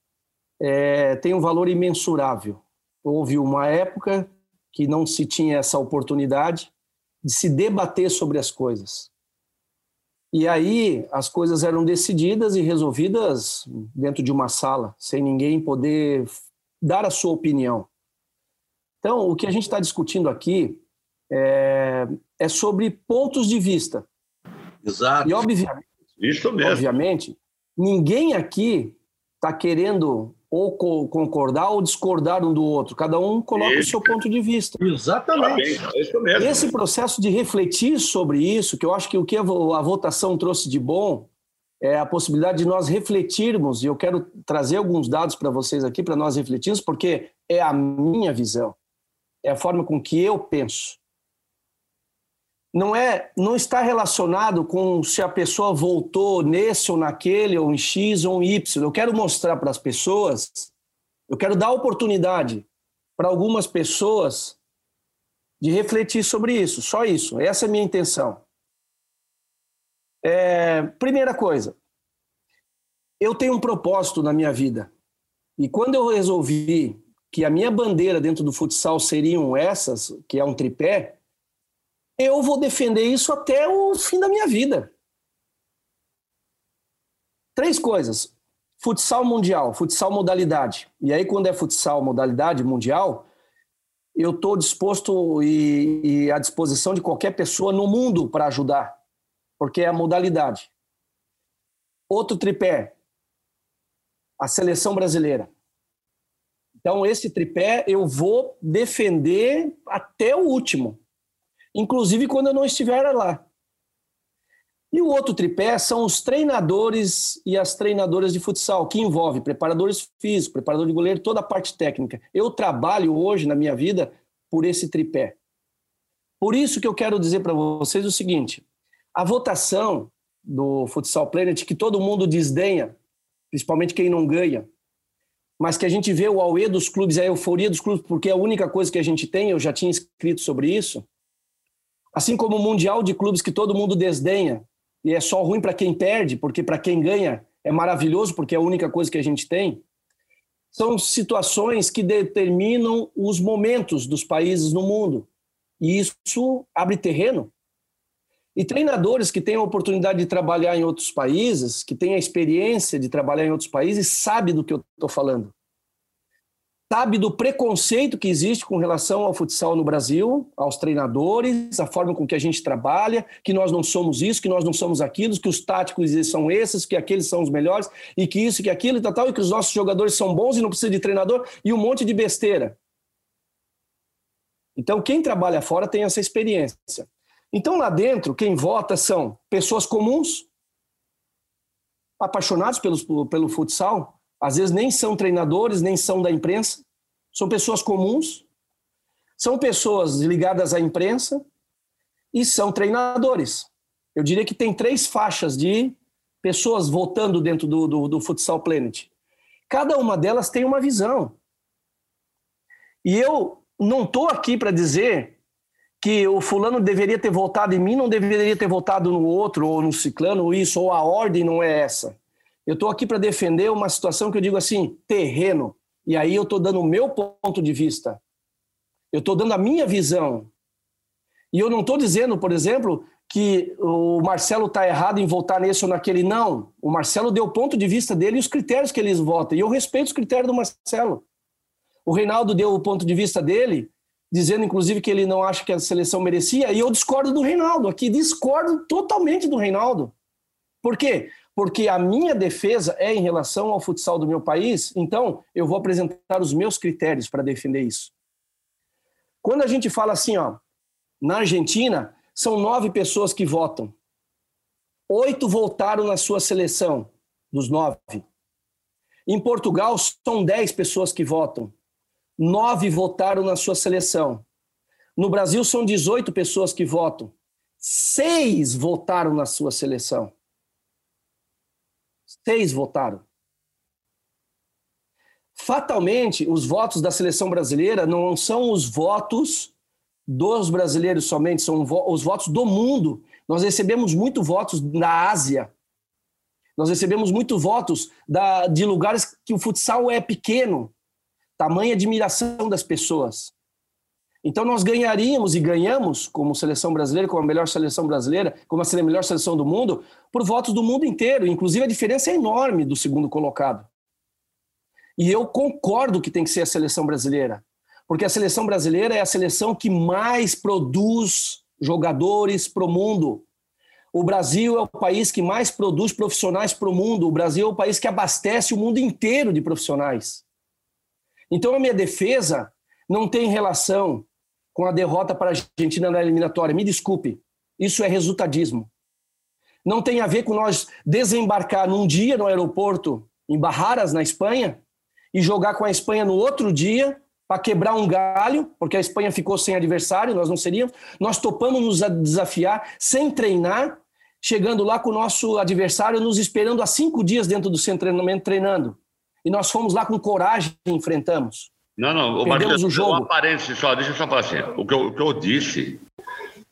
é, tem um valor imensurável. Houve uma época que não se tinha essa oportunidade de se debater sobre as coisas. E aí as coisas eram decididas e resolvidas dentro de uma sala, sem ninguém poder dar a sua opinião. Então, o que a gente está discutindo aqui é, é sobre pontos de vista. Exato. E, obviamente, Isso mesmo. obviamente ninguém aqui está querendo ou co- concordar ou discordar um do outro. Cada um coloca Isso. o seu ponto de vista. Exatamente. É isso mesmo. Esse processo de refletir sobre isso, que eu acho que o que a vo- a votação trouxe de bom é a possibilidade de nós refletirmos, e eu quero trazer alguns dados para vocês aqui, para nós refletirmos, porque é a minha visão, é a forma com que eu penso. Não, é, não está relacionado com se a pessoa voltou nesse ou naquele, ou em X ou em Y. Eu quero mostrar para as pessoas, eu quero dar oportunidade para algumas pessoas de refletir sobre isso, só isso. Essa é a minha intenção. É, primeira coisa, eu tenho um propósito na minha vida. E quando eu resolvi que a minha bandeira dentro do futsal seriam essas, que é um tripé, eu vou defender isso até o fim da minha vida. Três coisas. Futsal mundial, futsal modalidade. E aí, quando é futsal modalidade mundial, eu estou disposto e, e à disposição de qualquer pessoa no mundo para ajudar, porque é a modalidade. Outro tripé, a seleção brasileira. Então, esse tripé eu vou defender até o último, inclusive quando eu não estiver lá. E o outro tripé são os treinadores e as treinadoras de futsal, que envolve preparadores físicos, preparador de goleiro, toda a parte técnica. Eu trabalho hoje na minha vida por esse tripé. Por isso que eu quero dizer para vocês o seguinte, a votação do Futsal Planet, que todo mundo desdenha, principalmente quem não ganha, mas que a gente vê o auê dos clubes, a euforia dos clubes, porque é a única coisa que a gente tem, eu já tinha escrito sobre isso, assim como o Mundial de Clubes que todo mundo desdenha, e é só ruim para quem perde, porque para quem ganha é maravilhoso, porque é a única coisa que a gente tem, são situações que determinam os momentos dos países no mundo, e isso abre terreno. E treinadores que têm a oportunidade de trabalhar em outros países, que têm a experiência de trabalhar em outros países, sabem do que eu estou falando. Sabe do preconceito que existe com relação ao futsal no Brasil, aos treinadores, a forma com que a gente trabalha, que nós não somos isso, que nós não somos aquilo, que os táticos são esses, que aqueles são os melhores, e que isso, que aquilo e tal, tal, e que os nossos jogadores são bons e não precisa de treinador, e um monte de besteira. Então, quem trabalha fora tem essa experiência. Então, lá dentro, quem vota são pessoas comuns, apaixonados pelo, pelo futsal, às vezes nem são treinadores, nem são da imprensa, são pessoas comuns, são pessoas ligadas à imprensa e são treinadores. Eu diria que tem três faixas de pessoas votando dentro do, do, do Futsal Planet. Cada uma delas tem uma visão. E eu não estou aqui para dizer que o fulano deveria ter votado em mim, não deveria ter votado no outro, ou no ciclano, ou isso, ou a ordem não é essa. Eu estou aqui para defender uma situação que eu digo assim, terreno. E aí eu estou dando o meu ponto de vista. Eu estou dando a minha visão. E eu não estou dizendo, por exemplo, que o Marcelo está errado em votar nesse ou naquele. Não. O Marcelo deu o ponto de vista dele e os critérios que eles votam. E eu respeito os critérios do Marcelo. O Reinaldo deu o ponto de vista dele, dizendo, inclusive, que ele não acha que a seleção merecia, e eu discordo do Reinaldo aqui, discordo totalmente do Reinaldo. Por quê? Porque a minha defesa é em relação ao futsal do meu país, então eu vou apresentar os meus critérios para defender isso. Quando a gente fala assim, ó, na Argentina, são nove pessoas que votam. Oito votaram na sua seleção, dos nove. Em Portugal, são dez pessoas que votam. Nove votaram na sua seleção. No Brasil, são dezoito pessoas que votam. Seis votaram na sua seleção. Seis votaram. Fatalmente, os votos da seleção brasileira não são os votos dos brasileiros somente, são os votos do mundo. Nós recebemos muitos votos da Ásia. Nós recebemos muitos votos da, de lugares que o futsal é pequeno. Tamanha admiração das pessoas. Então nós ganharíamos e ganhamos como seleção brasileira, como a melhor seleção brasileira, como a melhor seleção do mundo, por votos do mundo inteiro. Inclusive a diferença é enorme do segundo colocado. E eu concordo que tem que ser a seleção brasileira, porque a seleção brasileira é a seleção que mais produz jogadores para o mundo. O Brasil é o país que mais produz profissionais para o mundo. O Brasil é o país que abastece o mundo inteiro de profissionais. Então a minha defesa não tem relação com a derrota para a Argentina na eliminatória. Me desculpe, isso é resultadismo. Não tem a ver com nós desembarcar num dia no aeroporto em Barraras, na Espanha, e jogar com a Espanha no outro dia para quebrar um galho, porque a Espanha ficou sem adversário, nós não seríamos. Nós topamos nos desafiar sem treinar, chegando lá com o nosso adversário nos esperando há cinco dias dentro do centro de treinamento treinando. E nós fomos lá com coragem e enfrentamos. Não, não, o Perdemos Marcelo, o jogo. Um parênteses só, deixa eu só falar assim. O que eu, o que eu disse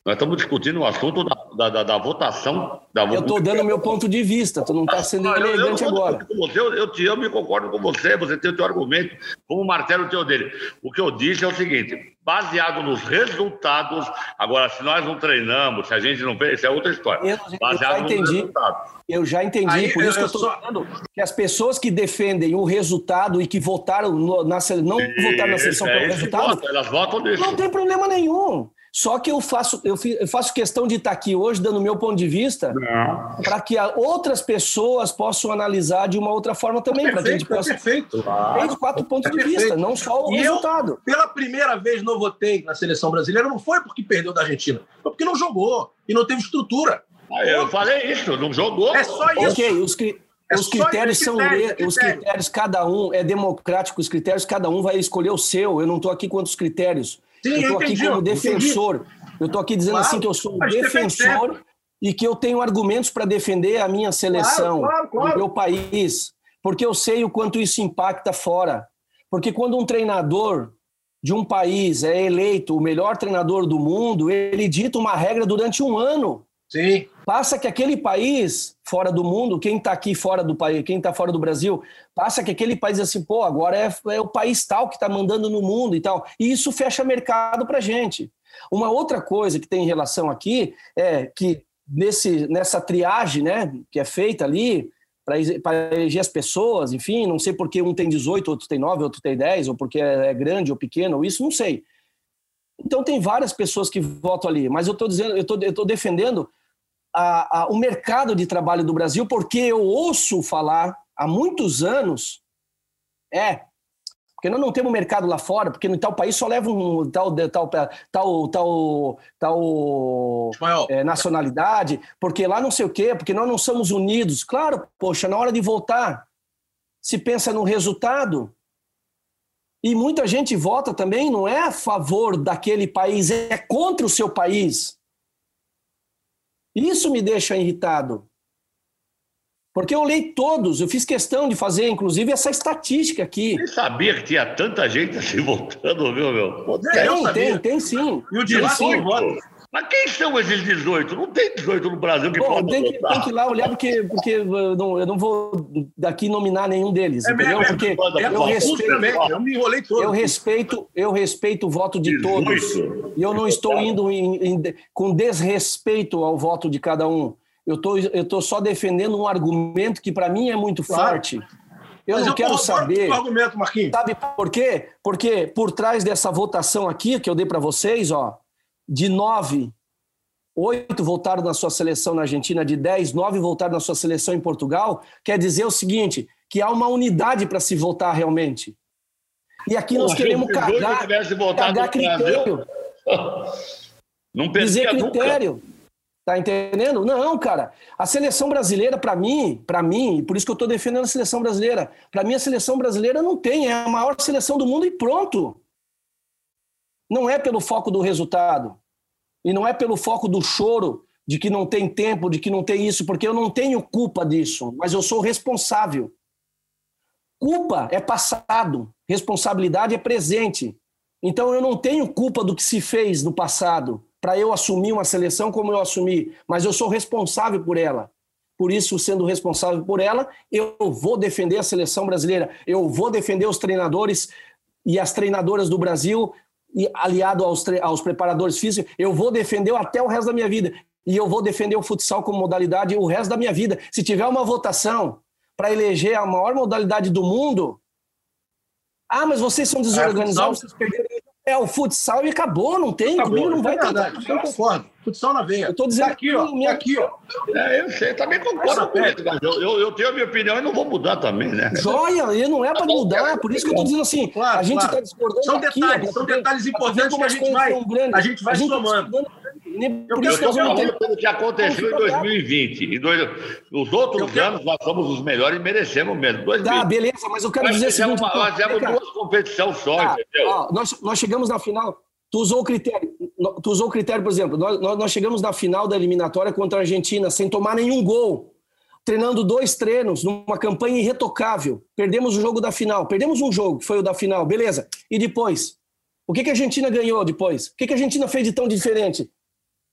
Nós estamos discutindo o assunto da, da, da votação. Da eu estou dando o meu ponto de vista, tu não está sendo ah, elegante eu, eu agora. Com você, eu, eu te amo e concordo com você, você tem o teu argumento, como o Marcelo tem o dele. O que eu disse é o seguinte, baseado nos resultados, agora, se nós não treinamos, se a gente não fez, isso é outra história. Eu, eu já entendi, eu já entendi, Aí, por isso eu, que eu estou só... dizendo que as pessoas que defendem o resultado e que votaram no, na, não isso, votaram na seleção pelo é resultado, votam, elas votam nisso. Não tem problema nenhum. Só que eu faço, eu faço questão de estar aqui hoje, dando o meu ponto de vista, para que outras pessoas possam analisar de uma outra forma também. É perfeito, que a gente possa... é perfeito. Tem quatro pontos é de vista, não só o e resultado. Eu, pela primeira vez, não votei na seleção brasileira, não foi porque perdeu da Argentina, foi porque não jogou e não teve estrutura. Ah, eu falei isso, não jogou. É só isso. Ok, os, cri... é os critérios são... Critério. Os critérios, cada um, é democrático, os critérios, cada um vai escolher o seu. Eu não estou aqui contra os critérios. Sim, eu estou aqui como defensor. Entendi. Eu estou aqui dizendo claro, assim que eu sou um defensor e que eu tenho argumentos para defender a minha seleção, claro, claro, claro. o meu país, porque eu sei o quanto isso impacta fora. Porque quando um treinador de um país é eleito o melhor treinador do mundo, ele dita uma regra durante um ano. Sim. Passa que aquele país fora do mundo, quem está aqui fora do país, quem está fora do Brasil, passa que aquele país assim, pô, agora é, é o país tal que está mandando no mundo e tal. E isso fecha mercado para a gente. Uma outra coisa que tem em relação aqui é que nesse, nessa triagem, né, que é feita ali para eleger as pessoas, enfim, não sei porque um tem dezoito, outro tem nove, outro tem dez, ou porque é grande ou pequeno, ou isso, não sei. Então tem várias pessoas que votam ali, mas eu estou dizendo, eu estou eu estou defendendo a, a, o mercado de trabalho do Brasil, porque eu ouço falar há muitos anos, é... Porque nós não temos mercado lá fora, porque no tal país só leva um tal, tal, tal, tal, tal é, nacionalidade, porque lá não sei o quê, porque nós não somos unidos. Claro, poxa, na hora de votar, se pensa no resultado. E muita gente vota também, não é a favor daquele país, é contra o seu país. Isso me deixa irritado. Porque eu leio todos, eu fiz questão de fazer, inclusive, essa estatística aqui. Eu nem sabia que tinha tanta gente assim votando, viu, meu? Pô, tem, tem, tem, tem sim. E o de lá sim vota. Mas quem são esses dezoito? Não tem dezoito no Brasil que podem tem, votar. Tem que ir lá olhar, porque, porque eu, não, eu não vou daqui nominar nenhum deles, é entendeu? Mesmo, porque é eu, respeito, também, eu me enrolei todo. Eu respeito, eu respeito o voto de dezoito. Todos. E eu não estou indo em, em, com desrespeito ao voto de cada um. Eu tô, eu tô só defendendo um argumento que para mim é muito claro. forte. Eu Mas não eu quero saber. Argumento, Marquinhos. Sabe por quê? Porque por trás dessa votação aqui que eu dei para vocês, ó, de nove, oito votaram na sua seleção na Argentina, de dez, nove votaram na sua seleção em Portugal, quer dizer o seguinte, que há uma unidade para se votar realmente. E aqui Pô, nós queremos cagar, cagar critério. Não dizer critério. Nunca. Tá entendendo? Não, cara. A seleção brasileira, para mim, para mim, por isso que eu estou defendendo a seleção brasileira, para mim a seleção brasileira não tem, é a maior seleção do mundo e pronto. Não é pelo foco do resultado. E não é pelo foco do choro, de que não tem tempo, de que não tem isso, porque eu não tenho culpa disso, mas eu sou responsável. Culpa é passado, responsabilidade é presente. Então eu não tenho culpa do que se fez no passado, para eu assumir uma seleção como eu assumi, mas eu sou responsável por ela. Por isso, sendo responsável por ela, eu vou defender a seleção brasileira, eu vou defender os treinadores e as treinadoras do Brasil, e aliado aos, aos preparadores físicos, eu vou defender até o resto da minha vida. E eu vou defender o futsal como modalidade o resto da minha vida. Se tiver uma votação para eleger a maior modalidade do mundo, ah, mas vocês são desorganizados, vocês perderam. É o futsal e acabou, não tem, acabou, comigo não vai ter. É verdade, eu concordo. Futsal na veia. Eu estou dizendo tá aqui, ó. Minha... aqui, ó. É, eu sei, também concordo com isso, mas eu, eu, eu tenho a minha opinião e não vou mudar também, né? Joia, e não é para mudar, por isso que eu estou dizendo assim, claro, a gente está claro. discordando são aqui. Detalhes, ó, são detalhes importantes que a gente vai, a gente vai a gente somando. Eu estou falando pelo que aconteceu em dois mil e vinte. Em dois... Nos outros eu anos, nós somos os melhores e merecemos mesmo. dois mil e vinte. Tá, beleza, mas eu quero dizer o seguinte... Nós fizemos duas competições só, tá, entendeu? Ó, nós, nós chegamos na final... Tu usou o critério, tu usou o critério, por exemplo, nós, nós chegamos na final da eliminatória contra a Argentina sem tomar nenhum gol, treinando dois treinos, numa campanha irretocável. Perdemos o jogo da final, perdemos um jogo, que foi o da final, beleza. E depois? O que, que a Argentina ganhou depois? O que, que a Argentina fez de tão diferente?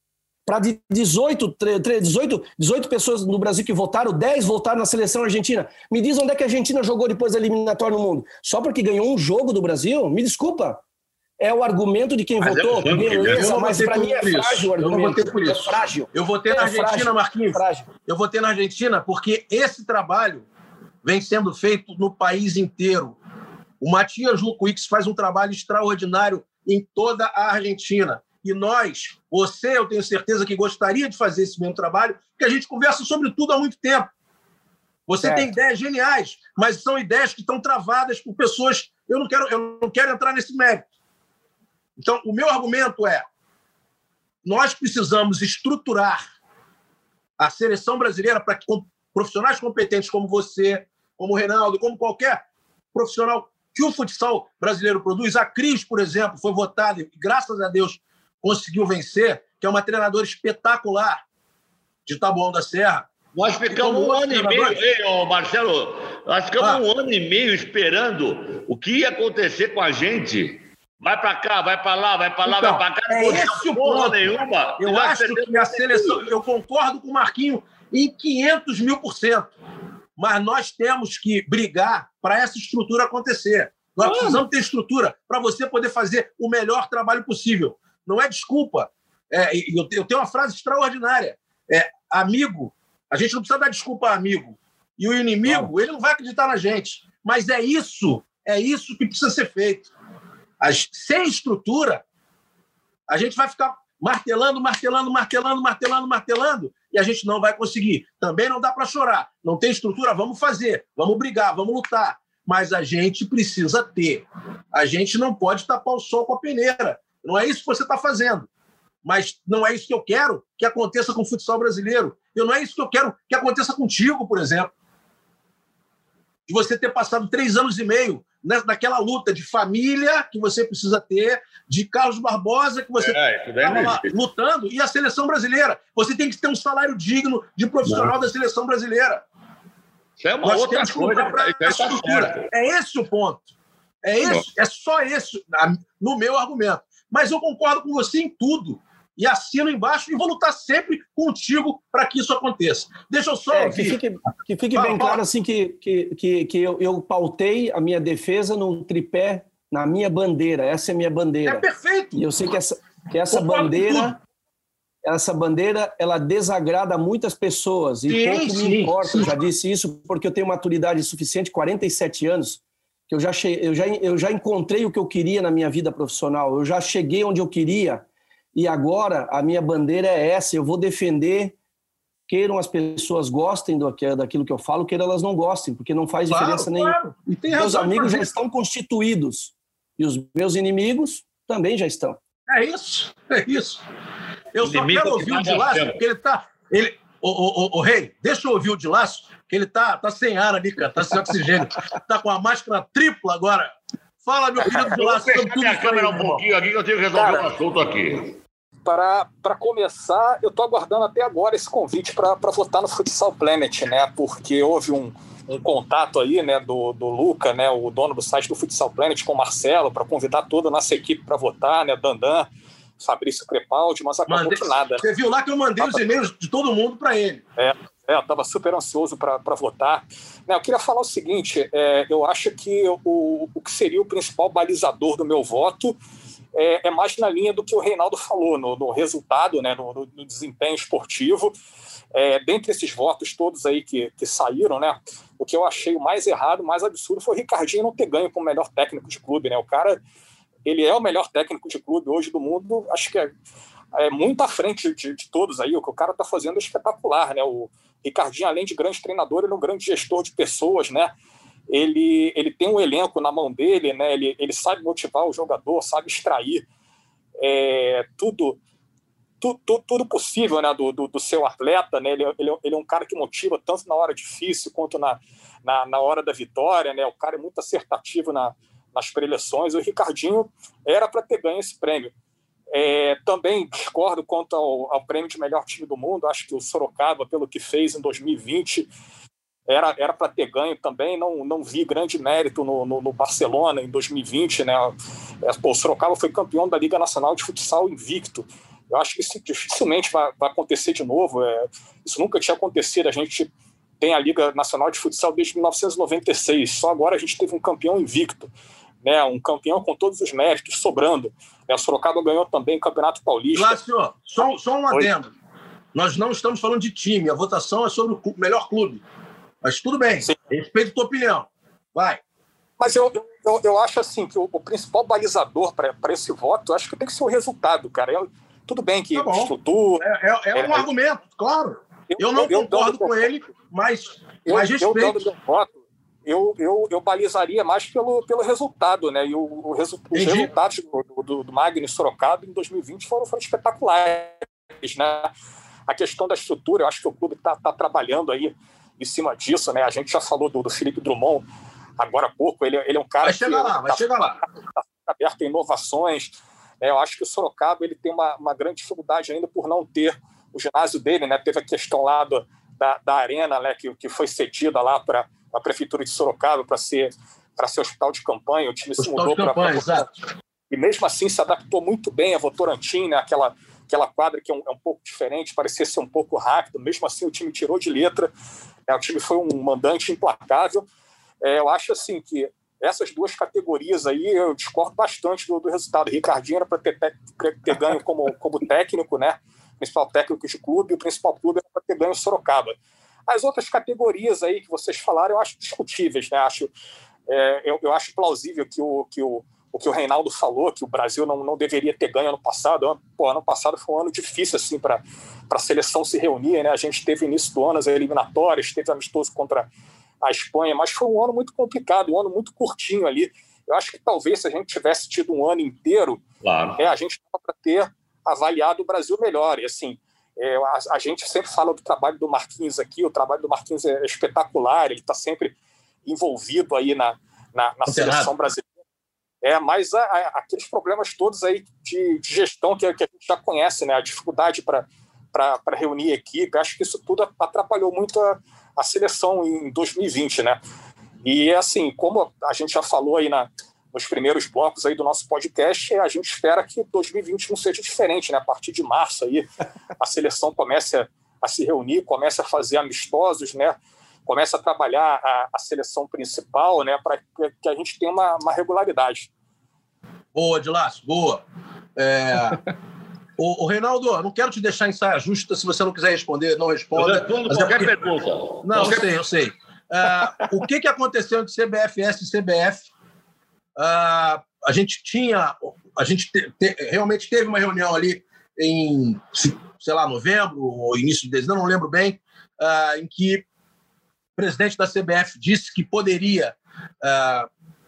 para de dezoito, dezoito, dezoito pessoas no Brasil que votaram, dez votaram na seleção argentina. Me diz onde é que a Argentina jogou depois da eliminatória no mundo. Só porque ganhou um jogo do Brasil? Me desculpa. É o argumento de quem mas votou, é beleza, mas para mim é frágil o argumento. Eu vou ter por isso. É frágil. Eu votei é na Argentina, frágil. Marquinhos. Frágil. Eu votei na Argentina porque esse trabalho vem sendo feito no país inteiro. O Matias Lukwix faz um trabalho extraordinário em toda a Argentina. E nós, você, eu tenho certeza que gostaria de fazer esse mesmo trabalho, porque a gente conversa sobre tudo há muito tempo. Você certo. Tem ideias geniais, mas são ideias que estão travadas por pessoas... Eu não quero, eu não quero entrar nesse mérito. Então, o meu argumento é: nós precisamos estruturar a seleção brasileira para que profissionais competentes como você, como o Reinaldo, como qualquer profissional que o futsal brasileiro produz. A Cris, por exemplo, foi votada e, graças a Deus, conseguiu vencer, que é uma treinadora espetacular de Taboão da Serra. Nós ficamos um ano e meio, hein, Marcelo? Nós ficamos ah. um ano e meio esperando o que ia acontecer com a gente. Vai para cá, vai para lá, vai para lá, então, vai para cá. É esse o ponto. Nenhuma. Eu acho que a seleção... Eu concordo com o Marquinho em quinhentos mil por cento. Mas nós temos que brigar para essa estrutura acontecer. Nós ah. precisamos ter estrutura para você poder fazer o melhor trabalho possível. Não é desculpa. É, eu tenho uma frase extraordinária. É, amigo, a gente não precisa dar desculpa a amigo. E o inimigo, ah. ele não vai acreditar na gente. Mas é isso, é isso que precisa ser feito. As, sem estrutura, a gente vai ficar martelando, martelando, martelando, martelando, martelando, e a gente não vai conseguir. Também não dá para chorar. Não tem estrutura, vamos fazer, vamos brigar, vamos lutar. Mas a gente precisa ter. A gente não pode tapar o sol com a peneira. Não é isso que você está fazendo. Mas não é isso que eu quero que aconteça com o futsal brasileiro. E não é isso que eu quero que aconteça contigo, por exemplo. De você ter passado três anos e meio naquela luta de família que você precisa ter, de Carlos Barbosa que você estava lá lutando, e a seleção brasileira. Você tem que ter um salário digno de profissional Não. da seleção brasileira. Isso é uma Nós outra coisa. Pra a estrutura. É esse o ponto. É, esse, é só esse no meu argumento. Mas eu concordo com você em tudo. E assino embaixo e vou lutar sempre contigo para que isso aconteça. Deixa eu só é, ouvir. Que fique, que fique fala, bem fala. claro assim, que, que, que, que eu, eu pautei a minha defesa no tripé, na minha bandeira. Essa é a minha bandeira. É perfeito. E eu sei que essa, que essa bandeira, essa bandeira, ela desagrada muitas pessoas. E sim, pouco sim, me importa, sim. eu já disse isso, porque eu tenho maturidade suficiente, quarenta e sete anos, que eu já, che... eu, já, eu já encontrei o que eu queria na minha vida profissional. Eu já cheguei onde eu queria. E agora a minha bandeira é essa, eu vou defender, queiram as pessoas gostem do, daquilo que eu falo, queiram elas não gostem, porque não faz claro, diferença claro. nenhuma. Meus amigos já estão constituídos e os meus inimigos também já estão. É isso, é isso. Eu só quero ouvir o de Laço, porque ele está... Ele... Ô, ô, ô, ô, Rei, deixa eu ouvir o de Laço, que ele está tá sem ar ali, cara, está sem oxigênio. Está com a máscara tripla agora. Fala, meu querido de Laço. Vou fechar minha câmera um pouquinho aqui, que eu tenho que resolver cara, um assunto aqui. Para começar, eu estou aguardando até agora esse convite para votar no Futsal Planet, né? Porque houve um, um contato aí, né, do, do Luca, né, o dono do site do Futsal Planet, com o Marcelo, para convidar toda a nossa equipe para votar, né? Dandan, Fabrício Crepaldi, mas acabou mandei, que nada. Você viu lá que eu mandei os e-mails de todo mundo para ele. É, é eu estava super ansioso para votar. Né, eu queria falar o seguinte, é, eu acho que o, o que seria o principal balizador do meu voto É, é mais na linha do que o Reinaldo falou, no, no resultado, né, no, no desempenho esportivo. É, dentre esses votos todos aí que, que saíram, né, o que eu achei o mais errado, o mais absurdo foi o Ricardinho não ter ganho como melhor técnico de clube. Né? O cara, ele é o melhor técnico de clube hoje do mundo, acho que é, é muito à frente de, de todos aí. O que o cara está fazendo é espetacular. Né? O Ricardinho, além de grande treinador, ele é um grande gestor de pessoas, né? Ele, ele tem um elenco na mão dele, né? ele, ele sabe motivar o jogador, sabe extrair é, tudo, tu, tu, tudo possível, né? do, do, do seu atleta. Né? Ele, ele, ele é um cara que motiva tanto na hora difícil quanto na, na, na hora da vitória. Né? O cara é muito acertativo na, nas preleções. O Ricardinho era para ter ganho esse prêmio. É, também discordo quanto ao, ao prêmio de melhor time do mundo. Acho que o Sorocaba, pelo que fez em dois mil e vinte... Era era para ter ganho também, não, não vi grande mérito no, no, no Barcelona em dois mil e vinte, né? É, pô, o Sorocaba foi campeão da Liga Nacional de Futsal invicto, Eu acho que isso dificilmente vai, vai acontecer de novo. É, isso nunca tinha acontecido. A gente tem a Liga Nacional de Futsal desde mil novecentos e noventa e seis. Só agora a gente teve um campeão invicto, né? Um campeão com todos os méritos sobrando. A Sorocaba ganhou também o Campeonato Paulista. Lácio, só, só um adendo. Oi? Nós não estamos falando de time. A votação é sobre o melhor clube. Mas tudo bem. Sim. Respeito a tua opinião. Vai. Mas eu, eu, eu acho assim que o, o principal balizador para esse voto, eu acho que tem que ser o resultado, cara. Eu, tudo bem que tá estrutura... É, é, é um é, argumento, claro. Eu, eu não eu, concordo eu, com ele, mas, eu, mas respeito. Eu, dando meu voto, eu, eu, eu balizaria mais pelo, pelo resultado, né? E o, o resu, os resultados do, do, do Magno Sorocaba em dois mil e vinte foram, foram espetaculares, né? A questão da estrutura, eu acho que o clube está tá trabalhando aí em cima disso, né? A gente já falou do, do Felipe Drummond agora há pouco, ele, ele é um cara vai chegar que lá, vai tá, chegar lá. Tá aberto a inovações. Né? Eu acho que o Sorocaba ele tem uma, uma grande dificuldade ainda por não ter o ginásio dele, né? Teve a questão lá do, da, da arena, né? que, que foi cedida lá para a Prefeitura de Sorocaba para ser, para ser hospital de campanha. O time hospital se mudou para... Exato. E mesmo assim se adaptou muito bem a Votorantim, né? Aquela, aquela quadra que é um, é um pouco diferente, parecia ser um pouco rápido. Mesmo assim o time tirou de letra. Né? O time foi um mandante implacável. É, eu acho assim que essas duas categorias aí eu discordo bastante do, do resultado. O Ricardinho era para ter, ter, ter ganho como, como técnico, né? Principal técnico de clube, e o principal clube era para ter ganho o Sorocaba. As outras categorias aí que vocês falaram eu acho discutíveis, né? Acho, é, eu, eu acho plausível que o, que o, o que o Reinaldo falou, que o Brasil não, não deveria ter ganho ano passado. Pô, ano passado foi um ano difícil assim, para a seleção se reunir, né? A gente teve início do ano as eliminatórias, teve amistoso contra a Espanha, mas foi um ano muito complicado, um ano muito curtinho ali. Eu acho que talvez se a gente tivesse tido um ano inteiro, claro. é, a gente estava para ter avaliado o Brasil melhor. E assim, é, a, a gente sempre fala do trabalho do Marquinhos aqui, o trabalho do Marquinhos é espetacular, ele está sempre envolvido aí na, na, na seleção brasileira. É, mas a, a, aqueles problemas todos aí de, de gestão que, que a gente já conhece, né? A dificuldade para reunir a equipe, acho que isso tudo atrapalhou muito a a seleção em dois mil e vinte, né? E, assim, como a gente já falou aí na, nos primeiros blocos aí do nosso podcast, a gente espera que dois mil e vinte não seja diferente, né? A partir de março aí, a seleção comece a, a se reunir, comece a fazer amistosos, né? Comece a trabalhar a, a seleção principal, né? Para que a gente tenha uma, uma regularidade. Boa, Dilácio, boa. É... Ô, ô, Reinaldo, eu não quero te deixar em saia justa. Se você não quiser responder, não responda. Eu respondo qualquer é porque... pergunta. Não, qualquer... eu sei, eu sei. Uh, o que, que aconteceu entre C B F S e C B F? Uh, a gente tinha... A gente te, te, realmente teve uma reunião ali em, sei lá, novembro ou início de dezembro, não lembro bem, uh, em que o presidente da C B F disse que poderia uh,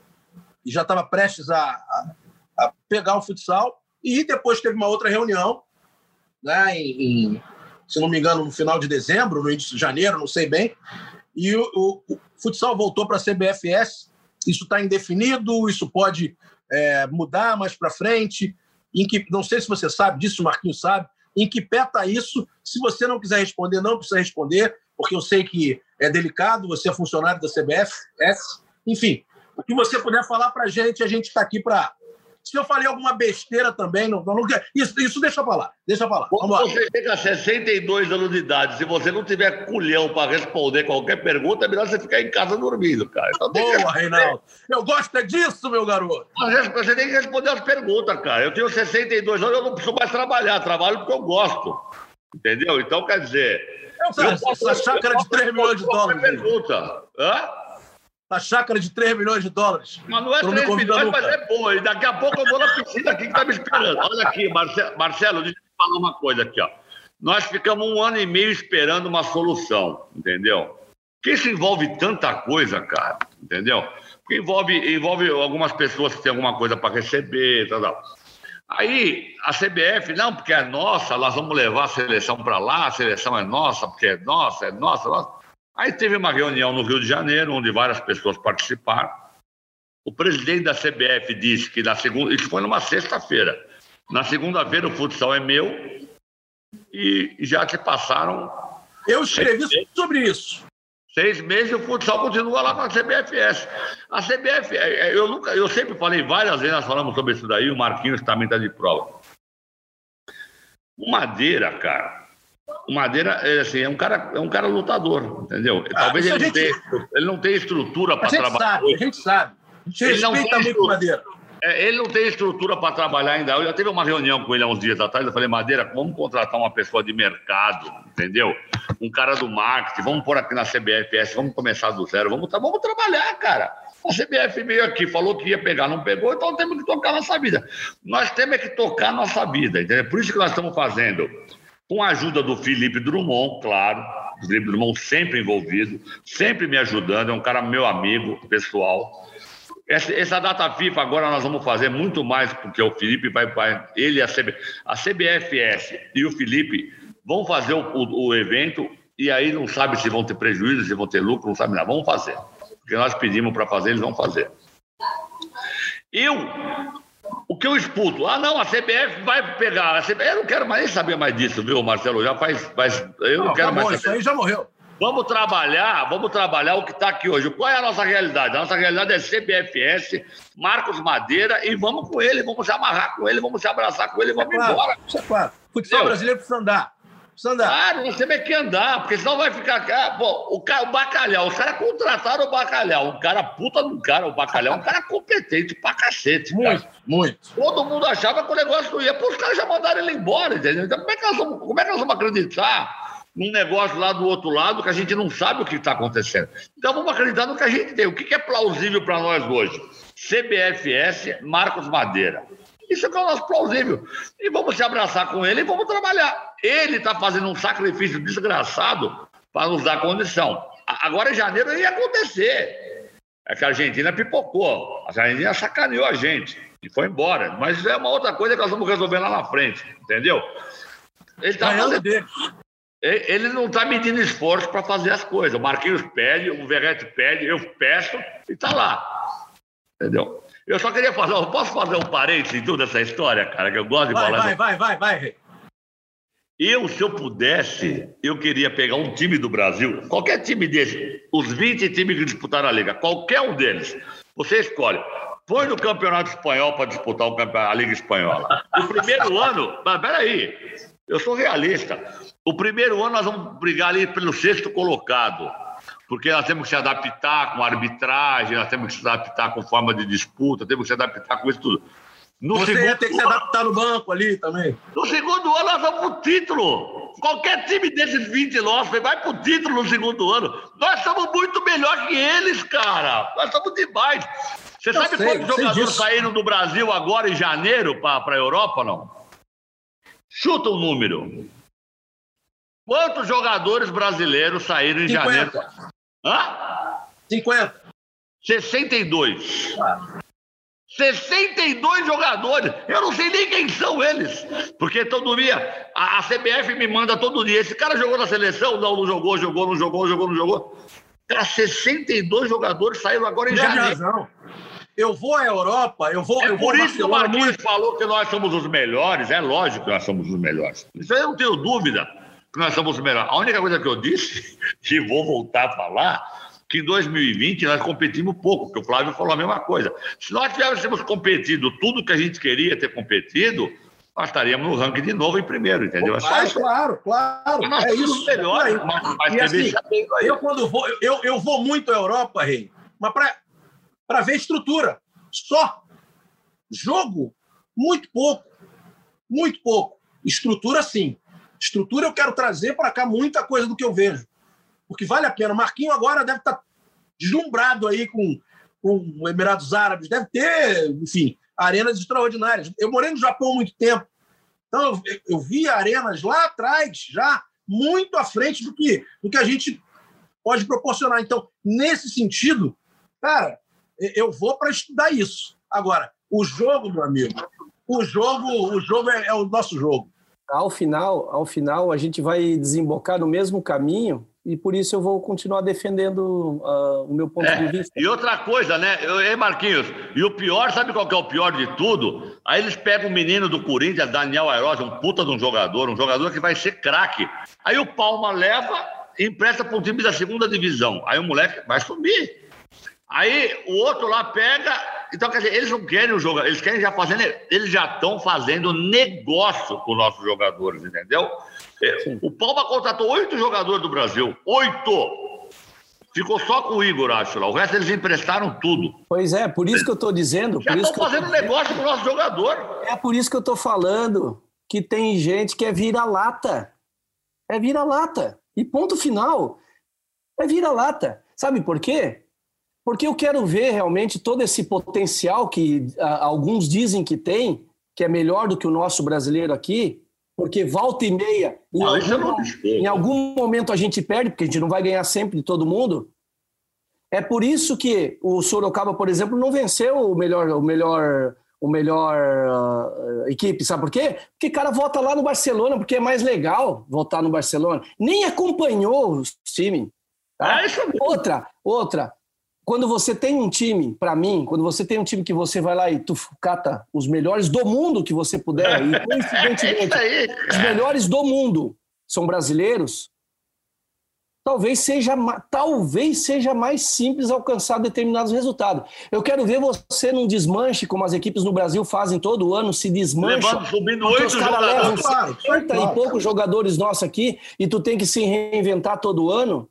e já estava prestes a, a, a pegar o futsal. E depois teve uma outra reunião, né, em, em, se não me engano, no final de dezembro, no início de janeiro, não sei bem, e o, o, o futsal voltou para a C B F S. Isso está indefinido, isso pode é, mudar mais para frente. Em que, não sei se você sabe disso, o Marquinhos sabe, em que pé está isso. Se você não quiser responder, não precisa responder, porque eu sei que é delicado, você é funcionário da C B F S. Enfim, o que você puder falar para a gente, a gente está aqui para... Se eu falei alguma besteira também, não, não, isso, isso deixa pra lá. Deixa pra lá. Quando Vamos você lá. Chega a sessenta e dois anos de idade, se você não tiver culhão para responder qualquer pergunta, é melhor você ficar em casa dormindo, cara. Então, boa, Reinaldo. Eu gosto é disso, meu garoto. Mas você tem que responder as perguntas, cara. Eu tenho sessenta e dois anos, eu não preciso mais trabalhar. Trabalho porque eu gosto. Entendeu? Então, quer dizer... Eu, eu posso, essa chácara de três milhões de dólares. Pergunta. Hã? A chácara de três milhões de dólares. Mas não é três milhões, mas é boa. E daqui a pouco eu vou na piscina aqui que está me esperando. Olha aqui, Marcelo, Marcelo, deixa eu te falar uma coisa aqui, ó. Nós ficamos um ano e meio esperando uma solução, entendeu? Porque isso envolve tanta coisa, cara, entendeu? Porque envolve, envolve algumas pessoas que têm alguma coisa para receber, tal, tal. Aí a C B F, não, porque é nossa, nós vamos levar a seleção para lá, a seleção é nossa, porque é nossa, é nossa, é nossa. Aí teve uma reunião no Rio de Janeiro, onde várias pessoas participaram. O presidente da C B F disse que na segunda... Isso foi numa sexta-feira. Na segunda-feira o futsal é meu e já se passaram... Eu escrevi seis sobre isso. Seis meses e o futsal continua lá com a C B F S. A C B F... Eu, nunca, eu sempre falei, várias vezes nós falamos sobre isso daí, o Marquinhos também está de prova. O Madeira, cara, o Madeira é, assim, é, um cara, é um cara lutador, entendeu? Ah, Talvez ele, gente... tenha, ele não tenha estrutura para trabalhar. Sabe, a gente sabe. A gente ele respeita muito o Madeira. É, ele não tem estrutura para trabalhar ainda. Eu já tive uma reunião com ele há uns dias atrás. Eu falei, Madeira, vamos contratar uma pessoa de mercado, entendeu? Um cara do marketing. Vamos pôr aqui na C B F S, vamos começar do zero. Vamos, vamos trabalhar, cara. A C B F veio aqui, falou que ia pegar, não pegou, então temos que tocar nossa vida. Nós temos que tocar nossa vida, entendeu? Por isso que nós estamos fazendo, com a ajuda do Felipe Drummond, claro. O Felipe Drummond sempre envolvido, sempre me ajudando. É um cara meu amigo, pessoal. Essa, essa data FIFA agora nós vamos fazer muito mais, porque o Felipe vai, vai ele, a, CB, a C B F S e o Felipe vão fazer o, o, o evento e aí não sabe se vão ter prejuízo, se vão ter lucro, não sabe nada. Vamos fazer. Porque nós pedimos para fazer, eles vão fazer. Eu, o que eu escuto? Ah, não, a C B F vai pegar. A C B F, eu não quero mais nem saber mais disso, viu, Marcelo? Já faz. faz eu não, não quero mais saber. Isso aí já morreu. Vamos trabalhar, vamos trabalhar o que está aqui hoje. Qual é a nossa realidade? A nossa realidade é C B F S, Marcos Madeira, e vamos com ele, vamos se amarrar com ele, vamos se abraçar com ele, vamos é claro, embora. Isso é claro. Futsal brasileiro precisa andar. Precisa andar. Claro, nós temos que andar, porque senão vai ficar... Bom, o, cara, o Bacalhau, os caras contrataram o Bacalhau, um cara puta de um cara, o Bacalhau é um cara competente pra cacete. Muito, cara. muito. Todo mundo achava que o negócio não ia, pô, os caras já mandaram ele embora, entendeu? Então como é que nós vamos, como é que nós vamos acreditar num negócio lá do outro lado que a gente não sabe o que está acontecendo? Então vamos acreditar no que a gente tem. O que é plausível para nós hoje? C B F S, Marcos Madeira. Isso é que é o nosso plausível. E vamos se abraçar com ele e vamos trabalhar. Ele está fazendo um sacrifício desgraçado para nos dar condição. Agora em janeiro ia acontecer. É que a Argentina pipocou. A Argentina sacaneou a gente e foi embora. Mas é uma outra coisa que nós vamos resolver lá na frente. Entendeu? Ele está fazendo... dele. Ele não está medindo esforço para fazer as coisas. O Marquinhos pede, o Verrete pede, eu peço e está lá. Entendeu? Eu só queria falar, eu posso fazer um parênteses em toda essa história, cara, que eu gosto de vai, falar. Vai, vai, vai, vai, vai. Eu, se eu pudesse, eu queria pegar um time do Brasil, qualquer time desse, os vinte times que disputaram a Liga, qualquer um deles, você escolhe. Põe no Campeonato Espanhol para disputar o campeonato, a Liga Espanhola. O primeiro ano, mas peraí, eu sou realista. O primeiro ano nós vamos brigar ali pelo sexto colocado, porque nós temos que se adaptar com a arbitragem, nós temos que se adaptar com forma de disputa, temos que se adaptar com isso tudo. No Você ia ter que se adaptar no banco ali também. No segundo ano nós vamos pro título. Qualquer time desses vinte nossos vai pro título no segundo ano. Nós somos muito melhor que eles, cara. Nós somos demais. Você eu sabe sei, quantos jogadores saíram do Brasil agora em janeiro para a Europa, não? Chuta o número. Quantos jogadores brasileiros saíram em cinquenta. Janeiro? Hã? cinquenta. sessenta e dois. Ah. sessenta e dois jogadores. Eu não sei nem quem são eles. Porque todo dia, a, a C B F me manda todo dia. Esse cara jogou na seleção? Não, não jogou, jogou, não jogou, jogou, não jogou. Cara, sessenta e dois jogadores saíram agora em janeiro. Razão. Eu vou à Europa, eu vou... É eu por vou isso que o Marquinhos muito... falou que nós somos os melhores. É lógico que nós somos os melhores. Isso aí eu não tenho dúvida que nós somos os melhores. A única coisa que eu disse, e vou voltar a falar, que em dois mil e vinte nós competimos pouco, porque o Flávio falou a mesma coisa. Se nós tivéssemos competido tudo que a gente queria ter competido, nós estaríamos no ranking de novo em primeiro, entendeu? Claro, claro, claro. Nós é somos isso. melhores, é mas, mas e assim, aí. eu quando vou, eu, eu vou muito à Europa, Rei, mas para ver estrutura. Só. Jogo, muito pouco. Muito pouco. Estrutura, sim. Estrutura eu quero trazer para cá muita coisa do que eu vejo. Porque vale a pena. O Marquinho agora deve estar deslumbrado aí com, com Emirados Árabes. Deve ter, enfim, arenas extraordinárias. Eu morei no Japão há muito tempo. Então, eu, eu vi arenas lá atrás, já muito à frente do que, do que a gente pode proporcionar. Então, nesse sentido, cara, eu vou para estudar isso. Agora, o jogo, meu amigo, o jogo, o jogo é, é o nosso jogo. Ao final, ao final, a gente vai desembocar no mesmo caminho e por isso eu vou continuar defendendo uh, o meu ponto é, de vista. E outra coisa, né? Eu, ei, Marquinhos, e o pior, sabe qual que é o pior de tudo? Aí eles pegam o menino do Corinthians, Daniel Airosa, um puta de um jogador, um jogador que vai ser craque. Aí o Palma leva e empresta para um time da segunda divisão. Aí o moleque vai subir. Aí o outro lá pega, Então, quer dizer, eles não querem o jogador, eles querem já fazendo, eles já estão fazendo negócio com nossos jogadores, entendeu? Sim. O Palma contratou oito jogadores do Brasil, oito! Ficou só com o Igor, acho lá. O resto eles emprestaram tudo. Pois é, por isso que eu estou dizendo... Já estão fazendo tô... negócio com o nosso jogador. É por isso que eu estou falando que tem gente que é vira-lata. É vira-lata. E ponto final. É vira-lata. Sabe por quê? Porque eu quero ver realmente todo esse potencial que a, alguns dizem que tem, que é melhor do que o nosso brasileiro aqui, porque volta e meia, em, não, algum, em algum momento a gente perde, porque a gente não vai ganhar sempre de todo mundo. É por isso que o Sorocaba, por exemplo, não venceu o melhor, o melhor, o melhor uh, equipe. Sabe por quê? Porque o cara vota lá no Barcelona, porque é mais legal votar no Barcelona. Nem acompanhou o time. Tá? É isso mesmo. Outra, outra. Quando você tem um time, para mim, quando você tem um time que você vai lá e tu cata os melhores do mundo que você puder, e coincidentemente, é os melhores do mundo são brasileiros, talvez seja, talvez seja mais simples alcançar determinados resultados. Eu quero ver você num desmanche, como as equipes no Brasil fazem todo ano, se desmancham. Levando, subindo oito jogadores. Claro, claro. E poucos jogadores nossos aqui, e tu tem que se reinventar todo ano.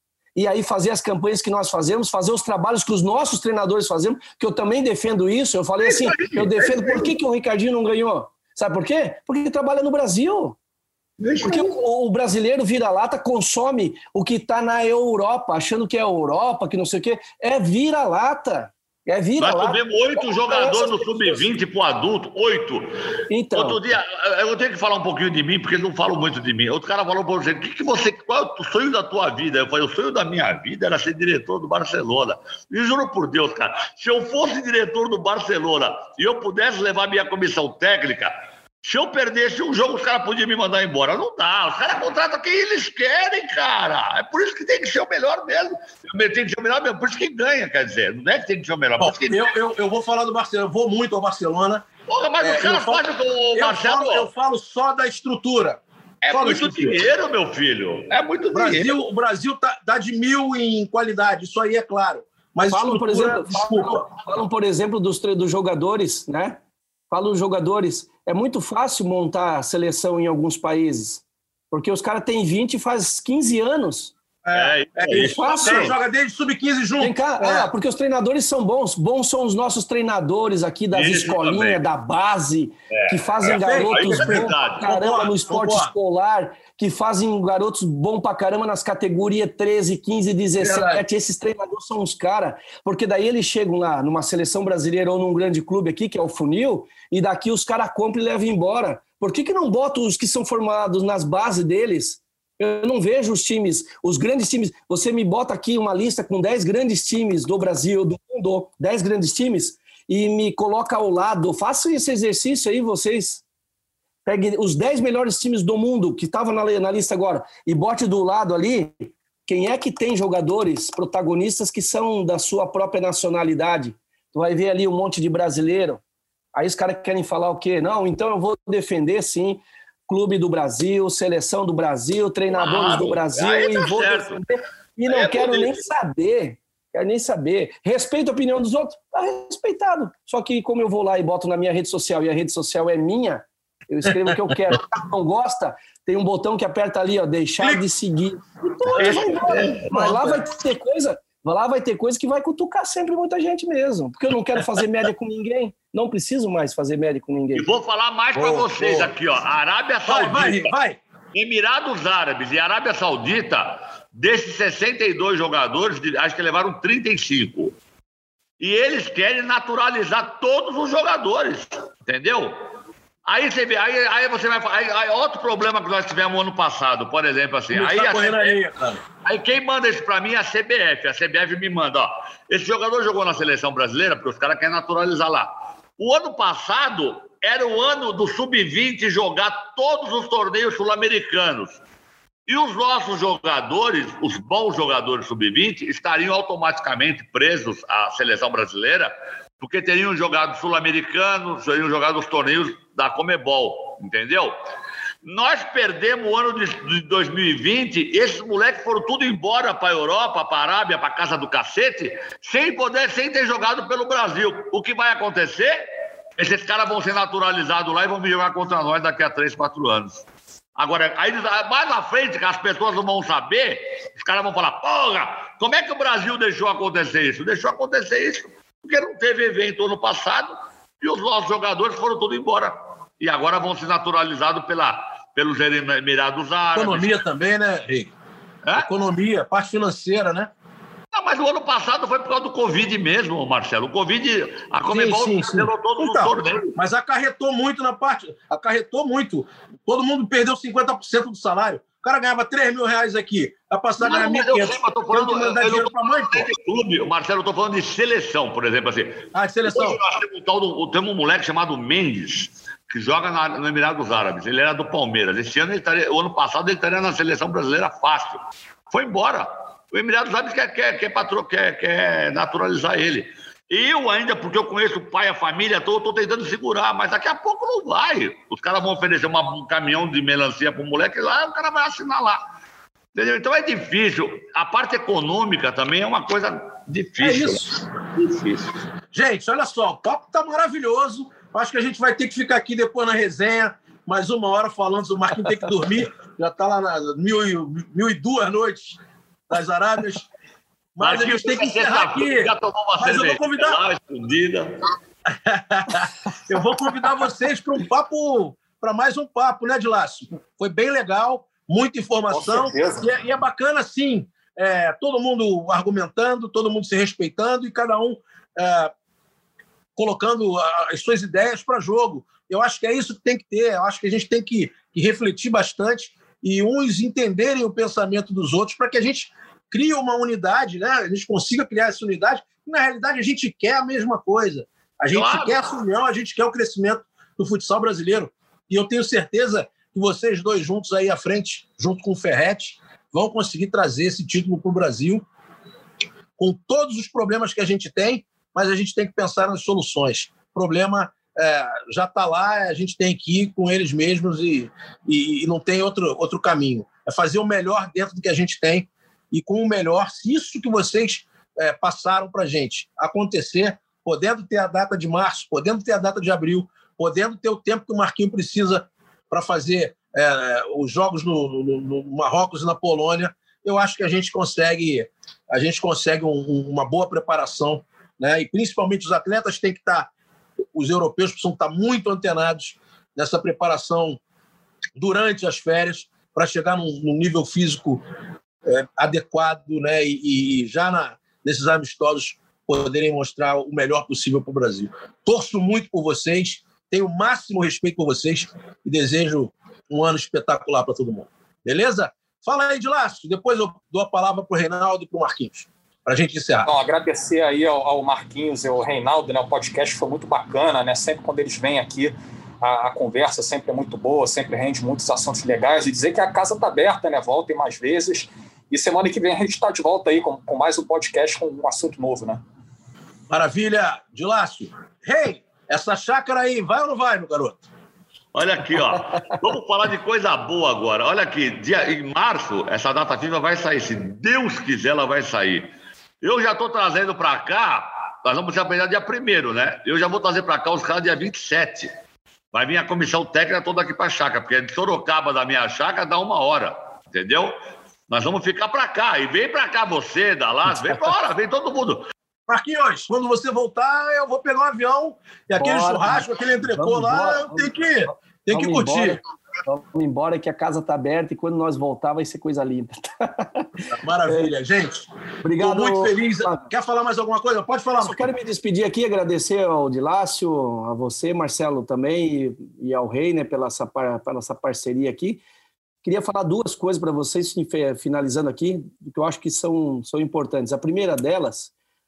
E aí fazer as campanhas que nós fazemos, fazer os trabalhos que os nossos treinadores fazemos, que eu também defendo isso. Eu falei assim, eu defendo, por que, que o Ricardinho não ganhou? Sabe por quê? Porque ele trabalha no Brasil. Porque o, o brasileiro vira-lata consome o que está na Europa, achando que é Europa, que não sei o quê. É vira-lata. É vira-lata. Nós tivemos oito jogadores no sub vinte para o adulto, oito. Então. Outro dia, eu tenho que falar um pouquinho de mim, porque eles não falam muito de mim. Outro cara falou para você, que que você, qual é o sonho da tua vida? Eu falei, o sonho da minha vida era ser diretor do Barcelona. E juro por Deus, cara, se eu fosse diretor do Barcelona e eu pudesse levar minha comissão técnica, se eu perdesse um jogo, os caras podiam me mandar embora. Não dá, os caras contratam quem eles querem, cara. É por isso que tem que ser o melhor mesmo. Tem que ser o melhor mesmo, por isso que ganha, quer dizer. Não é que tem que ser o melhor. Bom, que... eu, eu, eu vou falar do Barcelona, eu vou muito ao Barcelona. Porra, mas é, os caras fazem com o Marcelo. Falo, eu falo só da estrutura. É só muito dinheiro, meu filho. É muito Brasil, dinheiro. O Brasil tá, dá de mil em qualidade, isso aí é claro. Mas falam, por exemplo, desculpa. Falam, falam, por exemplo, dos, dos jogadores, né? Falam dos jogadores. É muito fácil montar a seleção em alguns países, porque os caras têm vinte e faz quinze anos. É, é, é isso. Fácil. Você joga desde sub quinze junto. Vem cá, é. ah, porque os treinadores são bons. Bons são os nossos treinadores aqui das isso escolinhas, também. Da base, é. que fazem é. garotos é bons pra caramba concordo, no esporte concordo. escolar, que fazem garotos bons pra caramba nas categorias treze, quinze, dezessete. É. Esses treinadores são os caras, porque daí eles chegam lá numa seleção brasileira ou num grande clube aqui, que é o Funil, e daqui os caras compram e levam embora. Por que que não botam os que são formados nas bases deles? Eu não vejo os times, os grandes times. Você me bota aqui uma lista com dez grandes times do Brasil, do mundo, dez grandes times, e me coloca ao lado. Façam esse exercício aí, vocês. Pegue os dez melhores times do mundo, que estavam na, na lista agora, e bote do lado ali quem é que tem jogadores, protagonistas que são da sua própria nacionalidade. Tu vai ver ali um monte de brasileiro. Aí os caras querem falar o quê? Não, então eu vou defender, sim, Clube do Brasil, Seleção do Brasil, treinadores claro, do Brasil, tá e vou defender, e não quero nem saber, quero nem saber. Respeito a opinião dos outros, tá respeitado. Só que como eu vou lá e boto na minha rede social, e a rede social é minha, eu escrevo o que eu quero. Se não gosta, tem um botão que aperta ali, ó, deixar de seguir. Então, vai embora. Mas lá vai ter coisa... Lá vai ter coisa que vai cutucar sempre muita gente mesmo. Porque eu não quero fazer média com ninguém. Não preciso mais fazer média com ninguém. E vou falar mais para vocês oh. aqui, ó. Arábia Saudita, vai, vai, vai. Emirados Árabes e Arábia Saudita, desses sessenta e dois jogadores, acho que levaram trinta e cinco. E eles querem naturalizar todos os jogadores. Entendeu? Aí você vê, aí, aí você vai aí, aí outro problema que nós tivemos ano passado, por exemplo, assim. Aí, tá a C B F, aí, cara. Aí quem manda isso pra mim é a C B F. A C B F me manda, ó. Esse jogador jogou na seleção brasileira, porque os caras querem naturalizar lá. O ano passado era o ano do sub vinte jogar todos os torneios sul-americanos. E os nossos jogadores, os bons jogadores sub vinte, estariam automaticamente presos à seleção brasileira, porque teriam jogado sul-americanos, teriam jogado os torneios da Comebol, entendeu? Nós perdemos o ano de dois mil e vinte, esses moleques foram tudo embora para a Europa, para a Arábia, para a casa do cacete, sem poder, sem ter jogado pelo Brasil. O que vai acontecer? Esses caras vão ser naturalizados lá e vão vir jogar contra nós daqui a três, quatro anos. Agora, aí, mais na frente, que as pessoas não vão saber, os caras vão falar, porra, como é que o Brasil deixou acontecer isso? Deixou acontecer isso porque não teve evento ano passado e os nossos jogadores foram todos embora. E agora vão ser naturalizados pela, pelos Emirados Árabes. Economia também, né, Rick? É? Economia, parte financeira, né? Não, mas o ano passado foi por causa do Covid mesmo, Marcelo. O Covid, a Conmebol cancelou todos então, os torneios. Mas acarretou muito na parte... Acarretou muito. Todo mundo perdeu cinquenta por cento do salário. O cara ganhava três mil reais aqui, vai passar a ganhar mil e quinhentos. Eu tô falando, eu mandar dinheiro pra mãe, pô. De clube, Marcelo, eu tô falando de seleção, por exemplo, assim. Ah, de seleção. Hoje nós temos um, tal do, temos um moleque chamado Mendes, que joga na, no Emirados Árabes. Ele era do Palmeiras. Esse ano, ele estaria, o ano passado, ele estaria na seleção brasileira fácil. Foi embora. O Emirados Árabes quer, quer, quer, patro, quer, quer naturalizar ele. Eu ainda, porque eu conheço o pai, a família, estou tentando segurar, mas daqui a pouco não vai. Os caras vão oferecer uma, um caminhão de melancia para o moleque lá, o cara vai assinar lá. Entendeu? Então é difícil. A parte econômica também é uma coisa difícil. É isso. Difícil. Gente, olha só, o papo tá maravilhoso. Acho que a gente vai ter que ficar aqui depois na resenha, mais uma hora falando, o Marquinhos tem que dormir. Já está lá nas mil e, mil e duas noites das Arábias. Mas a gente tem que encerrar aqui. Já tomou uma Mas eu vou convidar. Lá, escondida. Eu vou convidar vocês para um papo, para mais um papo, né, Dilácio? Foi bem legal, muita informação. E é, e é bacana, sim, é, todo mundo argumentando, todo mundo se respeitando e cada um é, colocando as suas ideias para jogo. Eu acho que é isso que tem que ter. Eu acho que a gente tem que, que refletir bastante e uns entenderem o pensamento dos outros para que a gente crie uma unidade, né? A gente consiga criar essa unidade. E, na realidade, a gente quer a mesma coisa. A gente claro. quer essa união, a gente quer o crescimento do futsal brasileiro. E eu tenho certeza que vocês dois juntos aí à frente, junto com o Ferretti, vão conseguir trazer esse título para o Brasil com todos os problemas que a gente tem, mas a gente tem que pensar nas soluções. O problema é, já está lá, a gente tem que ir com eles mesmos e, e, e não tem outro, outro caminho. É fazer o melhor dentro do que a gente tem e com o melhor, se isso que vocês é, passaram para a gente acontecer, podendo ter a data de março, podendo ter a data de abril, podendo ter o tempo que o Marquinhos precisa para fazer é, os jogos no, no, no Marrocos e na Polônia, eu acho que a gente consegue, a gente consegue um, um, uma boa preparação, né? E principalmente os atletas têm que estar, os europeus precisam estar muito antenados nessa preparação durante as férias para chegar num, num nível físico é, adequado, né? E, e já na, nesses amistosos poderem mostrar o melhor possível para o Brasil. Torço muito por vocês, tenho o máximo respeito por vocês e desejo um ano espetacular para todo mundo. Beleza? Fala aí, Dilácio, depois eu dou a palavra para o Reinaldo e para o Marquinhos, para a gente encerrar. Então, agradecer aí ao, ao Marquinhos e ao Reinaldo, né? O podcast foi muito bacana, né? Sempre quando eles vêm aqui, a, a conversa sempre é muito boa, sempre rende muitos assuntos legais, e dizer que a casa está aberta, né? Voltem mais vezes. E semana que vem a gente está de volta aí com, com mais um podcast com um assunto novo, né? Maravilha. Dilácio, hey, essa chácara aí, vai ou não vai, meu garoto? Olha aqui, ó. Vamos falar de coisa boa agora. Olha aqui, dia, em março, essa data FIFA vai sair. Se Deus quiser, ela vai sair. Eu já estou trazendo para cá, nós vamos se apresentar dia primeiro, né? Eu já vou trazer para cá os caras dia vinte e sete. Vai vir a comissão técnica toda aqui para a chácara, porque de Sorocaba, da minha chácara, dá uma hora, entendeu? Nós vamos ficar para cá. E vem para cá você, Dallas, vem embora, vem todo mundo. Marquinhos, quando você voltar, eu vou pegar um avião e aquele Bora, churrasco, aquele entrecô lá, embora, eu tenho que, tenho que curtir. Embora, vamos embora que a casa está aberta e quando nós voltar vai ser coisa linda. Maravilha, é. Gente. Obrigado. Estou muito feliz. Quer falar mais alguma coisa? Pode falar, Marquinhos. Só quero me despedir aqui, agradecer ao Dilácio, a você, Marcelo, também, e, e ao Rei, né, pela essa, pela essa parceria aqui. Queria falar duas coisas para vocês, finalizando aqui, que eu acho que são, são importantes. A primeira delas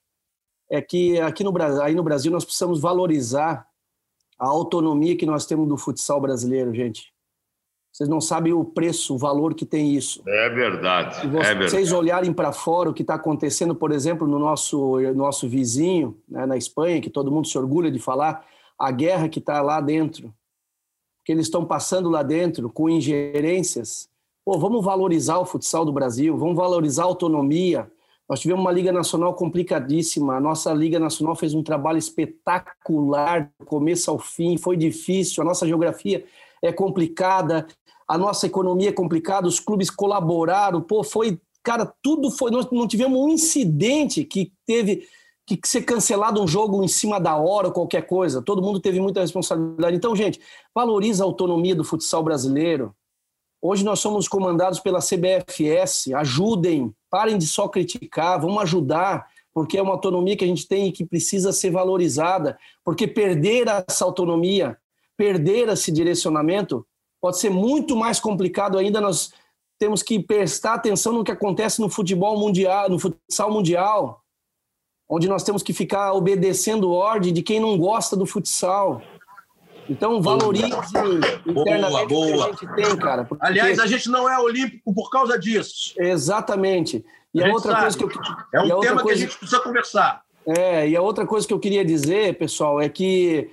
é que aqui no Brasil, aí no Brasil nós precisamos valorizar a autonomia que nós temos do futsal brasileiro, gente. Vocês não sabem o preço, o valor que tem isso. É verdade. Se vocês é verdade. olharem para fora o que está acontecendo, por exemplo, no nosso, nosso vizinho, né, na Espanha, que todo mundo se orgulha de falar, a guerra que está lá dentro. que eles estão passando lá dentro com ingerências, pô, vamos valorizar o futsal do Brasil, vamos valorizar a autonomia. Nós tivemos uma Liga Nacional complicadíssima, a nossa Liga Nacional fez um trabalho espetacular, do começo ao fim, foi difícil, a nossa geografia é complicada, a nossa economia é complicada, os clubes colaboraram, pô, foi, cara, tudo foi, nós não tivemos um incidente que teve que ser cancelado um jogo em cima da hora ou qualquer coisa, todo mundo teve muita responsabilidade. Então, gente, valoriza a autonomia do futsal brasileiro. Hoje nós somos comandados pela C B F S, ajudem, parem de só criticar, vamos ajudar, porque é uma autonomia que a gente tem e que precisa ser valorizada, porque perder essa autonomia, perder esse direcionamento, pode ser muito mais complicado ainda. Nós temos que prestar atenção no que acontece no futebol mundial, no futsal mundial, onde nós temos que ficar obedecendo ordem de quem não gosta do futsal. Então, valorize internamente boa, boa. o que a gente tem, cara. Porque... Aliás, a gente não é olímpico por causa disso. Exatamente. E a, a outra coisa que eu... É um tema coisa... que a gente precisa conversar. É, e a outra coisa que eu queria dizer, pessoal, é que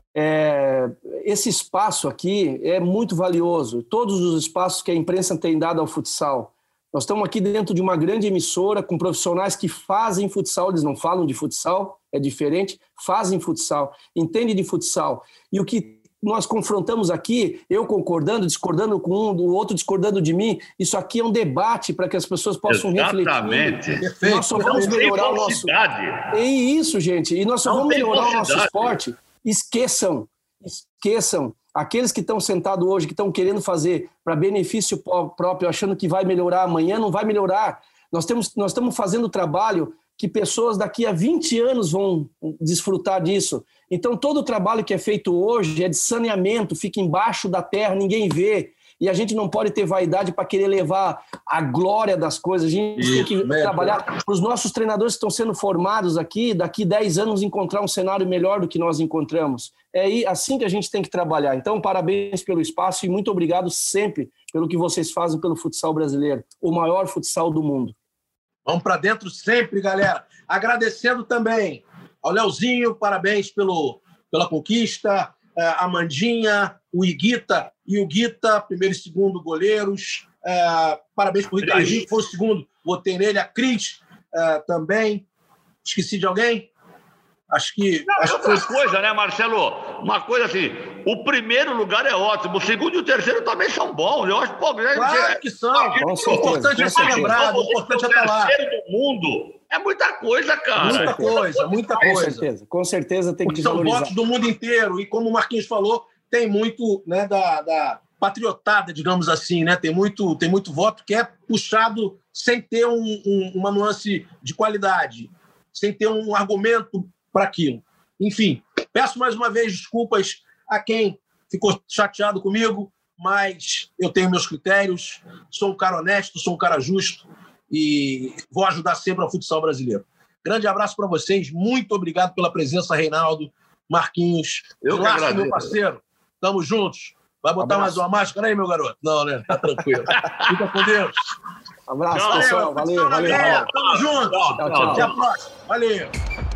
é, esse espaço aqui é muito valioso. Todos os espaços que a imprensa tem dado ao futsal. Nós estamos aqui dentro de uma grande emissora com profissionais que fazem futsal, eles não falam de futsal, é diferente, fazem futsal, entendem de futsal. E o que nós confrontamos aqui, eu concordando, discordando com um, o outro discordando de mim, isso aqui é um debate para que as pessoas possam Exatamente. refletir. Exatamente. Nós só vamos não melhorar o nosso... É isso, gente. E nós só não vamos melhorar o nosso esporte. Esqueçam, esqueçam. Aqueles que estão sentados hoje, que estão querendo fazer para benefício próprio, achando que vai melhorar amanhã, não vai melhorar. Nós, temos, nós estamos fazendo trabalho que pessoas daqui a vinte anos vão desfrutar disso. Então, todo o trabalho que é feito hoje é de saneamento, fica embaixo da terra, ninguém vê. E a gente não pode ter vaidade para querer levar a glória das coisas. A gente Isso, tem que mesmo. trabalhar para os nossos treinadores que estão sendo formados aqui, daqui dez anos encontrar um cenário melhor do que nós encontramos. É assim que a gente tem que trabalhar. Então, parabéns pelo espaço e muito obrigado sempre pelo que vocês fazem pelo futsal brasileiro, o maior futsal do mundo. Vamos para dentro sempre, galera. Agradecendo também ao Leozinho, parabéns pelo, pela conquista, a Amandinha, o Iguita e o Guita, primeiro e segundo goleiros. Uh, parabéns para o Ricardinho, que foi o segundo. Votei nele. A Cris uh, também. Esqueci de alguém? Acho que... Não, acho outra que foi... coisa, né, Marcelo? Uma coisa assim, o primeiro lugar é ótimo, o segundo e o terceiro também são bons. Eu acho, pô, claro que são. O importante é ser lembrado, o importante é estar lá. O terceiro do mundo é muita coisa, cara. Muita coisa, muita coisa. Com certeza, com certeza tem que São valorizar. votos do mundo inteiro. E como o Marquinhos falou, tem muito, né, da, da patriotada, digamos assim, né? Tem muito, tem muito voto que é puxado sem ter um, um, uma nuance de qualidade, sem ter um argumento para aquilo. Enfim, peço mais uma vez desculpas a quem ficou chateado comigo, mas eu tenho meus critérios, sou um cara honesto, sou um cara justo e vou ajudar sempre ao futsal brasileiro. Grande abraço para vocês, muito obrigado pela presença, Reinaldo, Marquinhos, eu que agradeço, meu parceiro. Tamo juntos. Vai botar abraço. Mais uma máscara aí, meu garoto? Não, né? Tá tranquilo. Fica com Deus. Abraço, valeu, pessoal. Valeu, valeu. valeu. Tamo junto. Tchau, tchau. Até a próxima. Valeu.